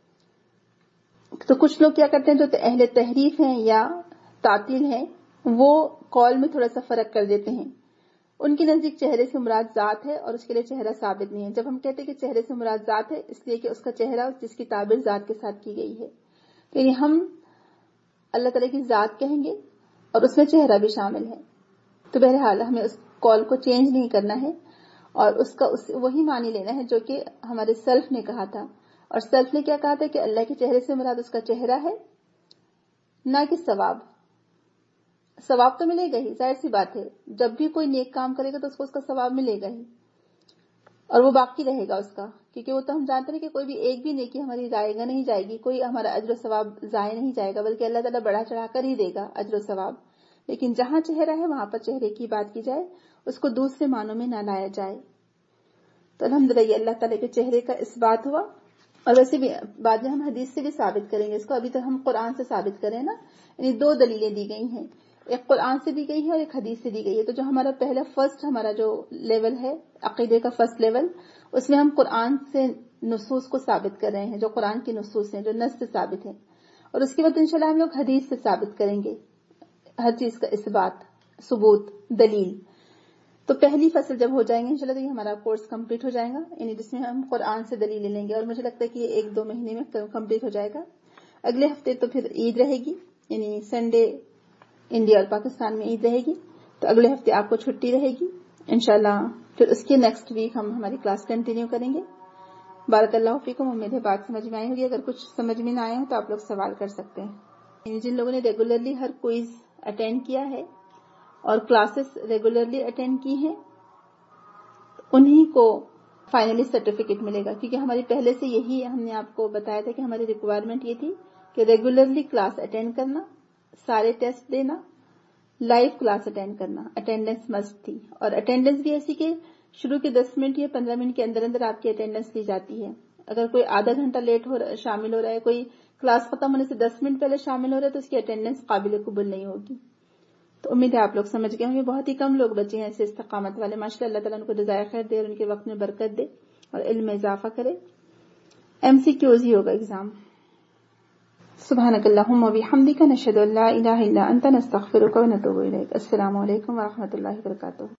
تو کچھ لوگ کیا کرتے ہیں جو اہل تحریف ہیں یا تعطیل ہیں، وہ قول میں تھوڑا سا فرق کر دیتے ہیں۔ ان کے نزدیک چہرے سے مراد ذات ہے اور اس کے لیے چہرہ ثابت نہیں ہے۔ جب ہم کہتے ہیں کہ چہرے سے مراد ذات ہے، اس لیے کہ اس کا چہرہ جس کی تعبیر ذات کے ساتھ کی گئی ہے، یعنی ہم اللہ تعالیٰ کی ذات کہیں گے اور اس میں چہرہ بھی شامل ہے۔ تو بہرحال ہمیں اس قول کو چینج نہیں کرنا ہے اور اس کا اس وہی معنی لینا ہے جو کہ ہمارے سلف نے کہا تھا۔ اور سلف نے کیا کہا تھا کہ اللہ کے چہرے سے مراد اس کا چہرہ ہے، نہ کہ ثواب۔ ثواب تو ملے گا ہی، ظاہر سی بات ہے، جب بھی کوئی نیک کام کرے گا تو اس کو اس کا ثواب ملے گا ہی، اور وہ باقی رہے گا اس کا، کیونکہ وہ تو ہم جانتے ہیں کہ کوئی بھی ایک بھی نیکی ہماری ضائع نہیں جائے گی، کوئی ہمارا اجر و ثواب ضائع نہیں جائے گا، بلکہ اللہ تعالیٰ بڑھا چڑھا کر ہی دے گا اجر و ثواب۔ لیکن جہاں چہرہ ہے وہاں پر چہرے کی بات کی جائے، اس کو دوسرے معنوں میں نہ لایا جائے۔ تو الحمدللہ یہ اللہ تعالیٰ کے چہرے کا اس بات ہوا، اور ویسے بھی بعد میں ہم حدیث سے بھی ثابت کریں گے اس کو، ابھی تو ہم قرآن سے ثابت کریں نا، یعنی دو دلیلیں دی گئی ہیں، ایک قرآن سے دی گئی ہے اور ایک حدیث سے دی گئی ہے۔ تو جو ہمارا پہلا فرسٹ ہمارا جو لیول ہے عقیدے کا فرسٹ لیول، اس میں ہم قرآن سے نصوص کو ثابت کر رہے ہیں، جو قرآن کی نصوص ہیں جو نص سے ثابت ہیں، اور اس کے بعد انشاءاللہ ہم لوگ حدیث سے ثابت کریں گے ہر چیز کا اثبات، ثبوت، دلیل۔ تو پہلی فصل جب ہو جائیں گے انشاءاللہ تو یہ ہمارا کورس کمپلیٹ ہو جائے گا، یعنی جس میں ہم قرآن سے دلیل لیں گے، اور مجھے لگتا ہے کہ یہ ایک دو مہینے میں کمپلیٹ ہو جائے گا۔ اگلے ہفتے تو پھر عید رہے گی، یعنی سنڈے انڈیا اور پاکستان میں عید رہے گی، تو اگلے ہفتے آپ کو چھٹی رہے گی انشاءاللہ۔ پھر اس کے نیکسٹ ویک ہم ہماری کلاس کنٹینیو کریں گے۔ بارک اللہ فیکم، امید ہے بات سمجھ میں آئی ہوگی، اگر کچھ سمجھ میں نہ آئے ہو تو آپ لوگ سوال کر سکتے ہیں۔ یعنی جن لوگوں نے ریگولرلی ہر کوئز اٹینڈ کیا ہے اور کلاسز ریگولرلی اٹینڈ کی ہیں، انہی کو فائنلی سرٹیفکیٹ ملے گا، کیونکہ ہماری پہلے سے یہی ہم نے آپ کو بتایا تھا کہ ہماری ریکوائرمنٹ یہ تھی کہ ریگولرلی کلاس اٹینڈ کرنا، سارے ٹیسٹ دینا، لائیو کلاس اٹینڈ کرنا، اٹینڈنس مسٹ تھی، اور اٹینڈنس بھی ایسی کہ شروع کے دس منٹ یا پندرہ منٹ کے اندر اندر آپ کی اٹینڈنس لی جاتی ہے۔ اگر کوئی آدھا گھنٹہ لیٹ ہو رہا شامل ہو رہا ہے، کوئی کلاس ختم ہونے سے دس منٹ پہلے شامل ہو رہا ہے، تو اس کی اٹینڈنس قابل قبول نہیں ہوگی۔ تو امید ہے آپ لوگ سمجھ گئے ہوں گے، بہت ہی کم لوگ بچے ہیں ایسے استقامت والے، ماشاءاللہ اللہ تعالیٰ ان کو جزائے خیر دے اور ان کے وقت میں برکت دے اور علم میں اضافہ کرے۔ ایم سی کیوز ہی ہوگا ایگزام۔ سبحانک اللہم و بحمدک، نشہد ان لا الہ الا انت، نستغفرک و نتوب الیک۔ السلام علیکم و رحمۃ اللہ وبرکاتہ۔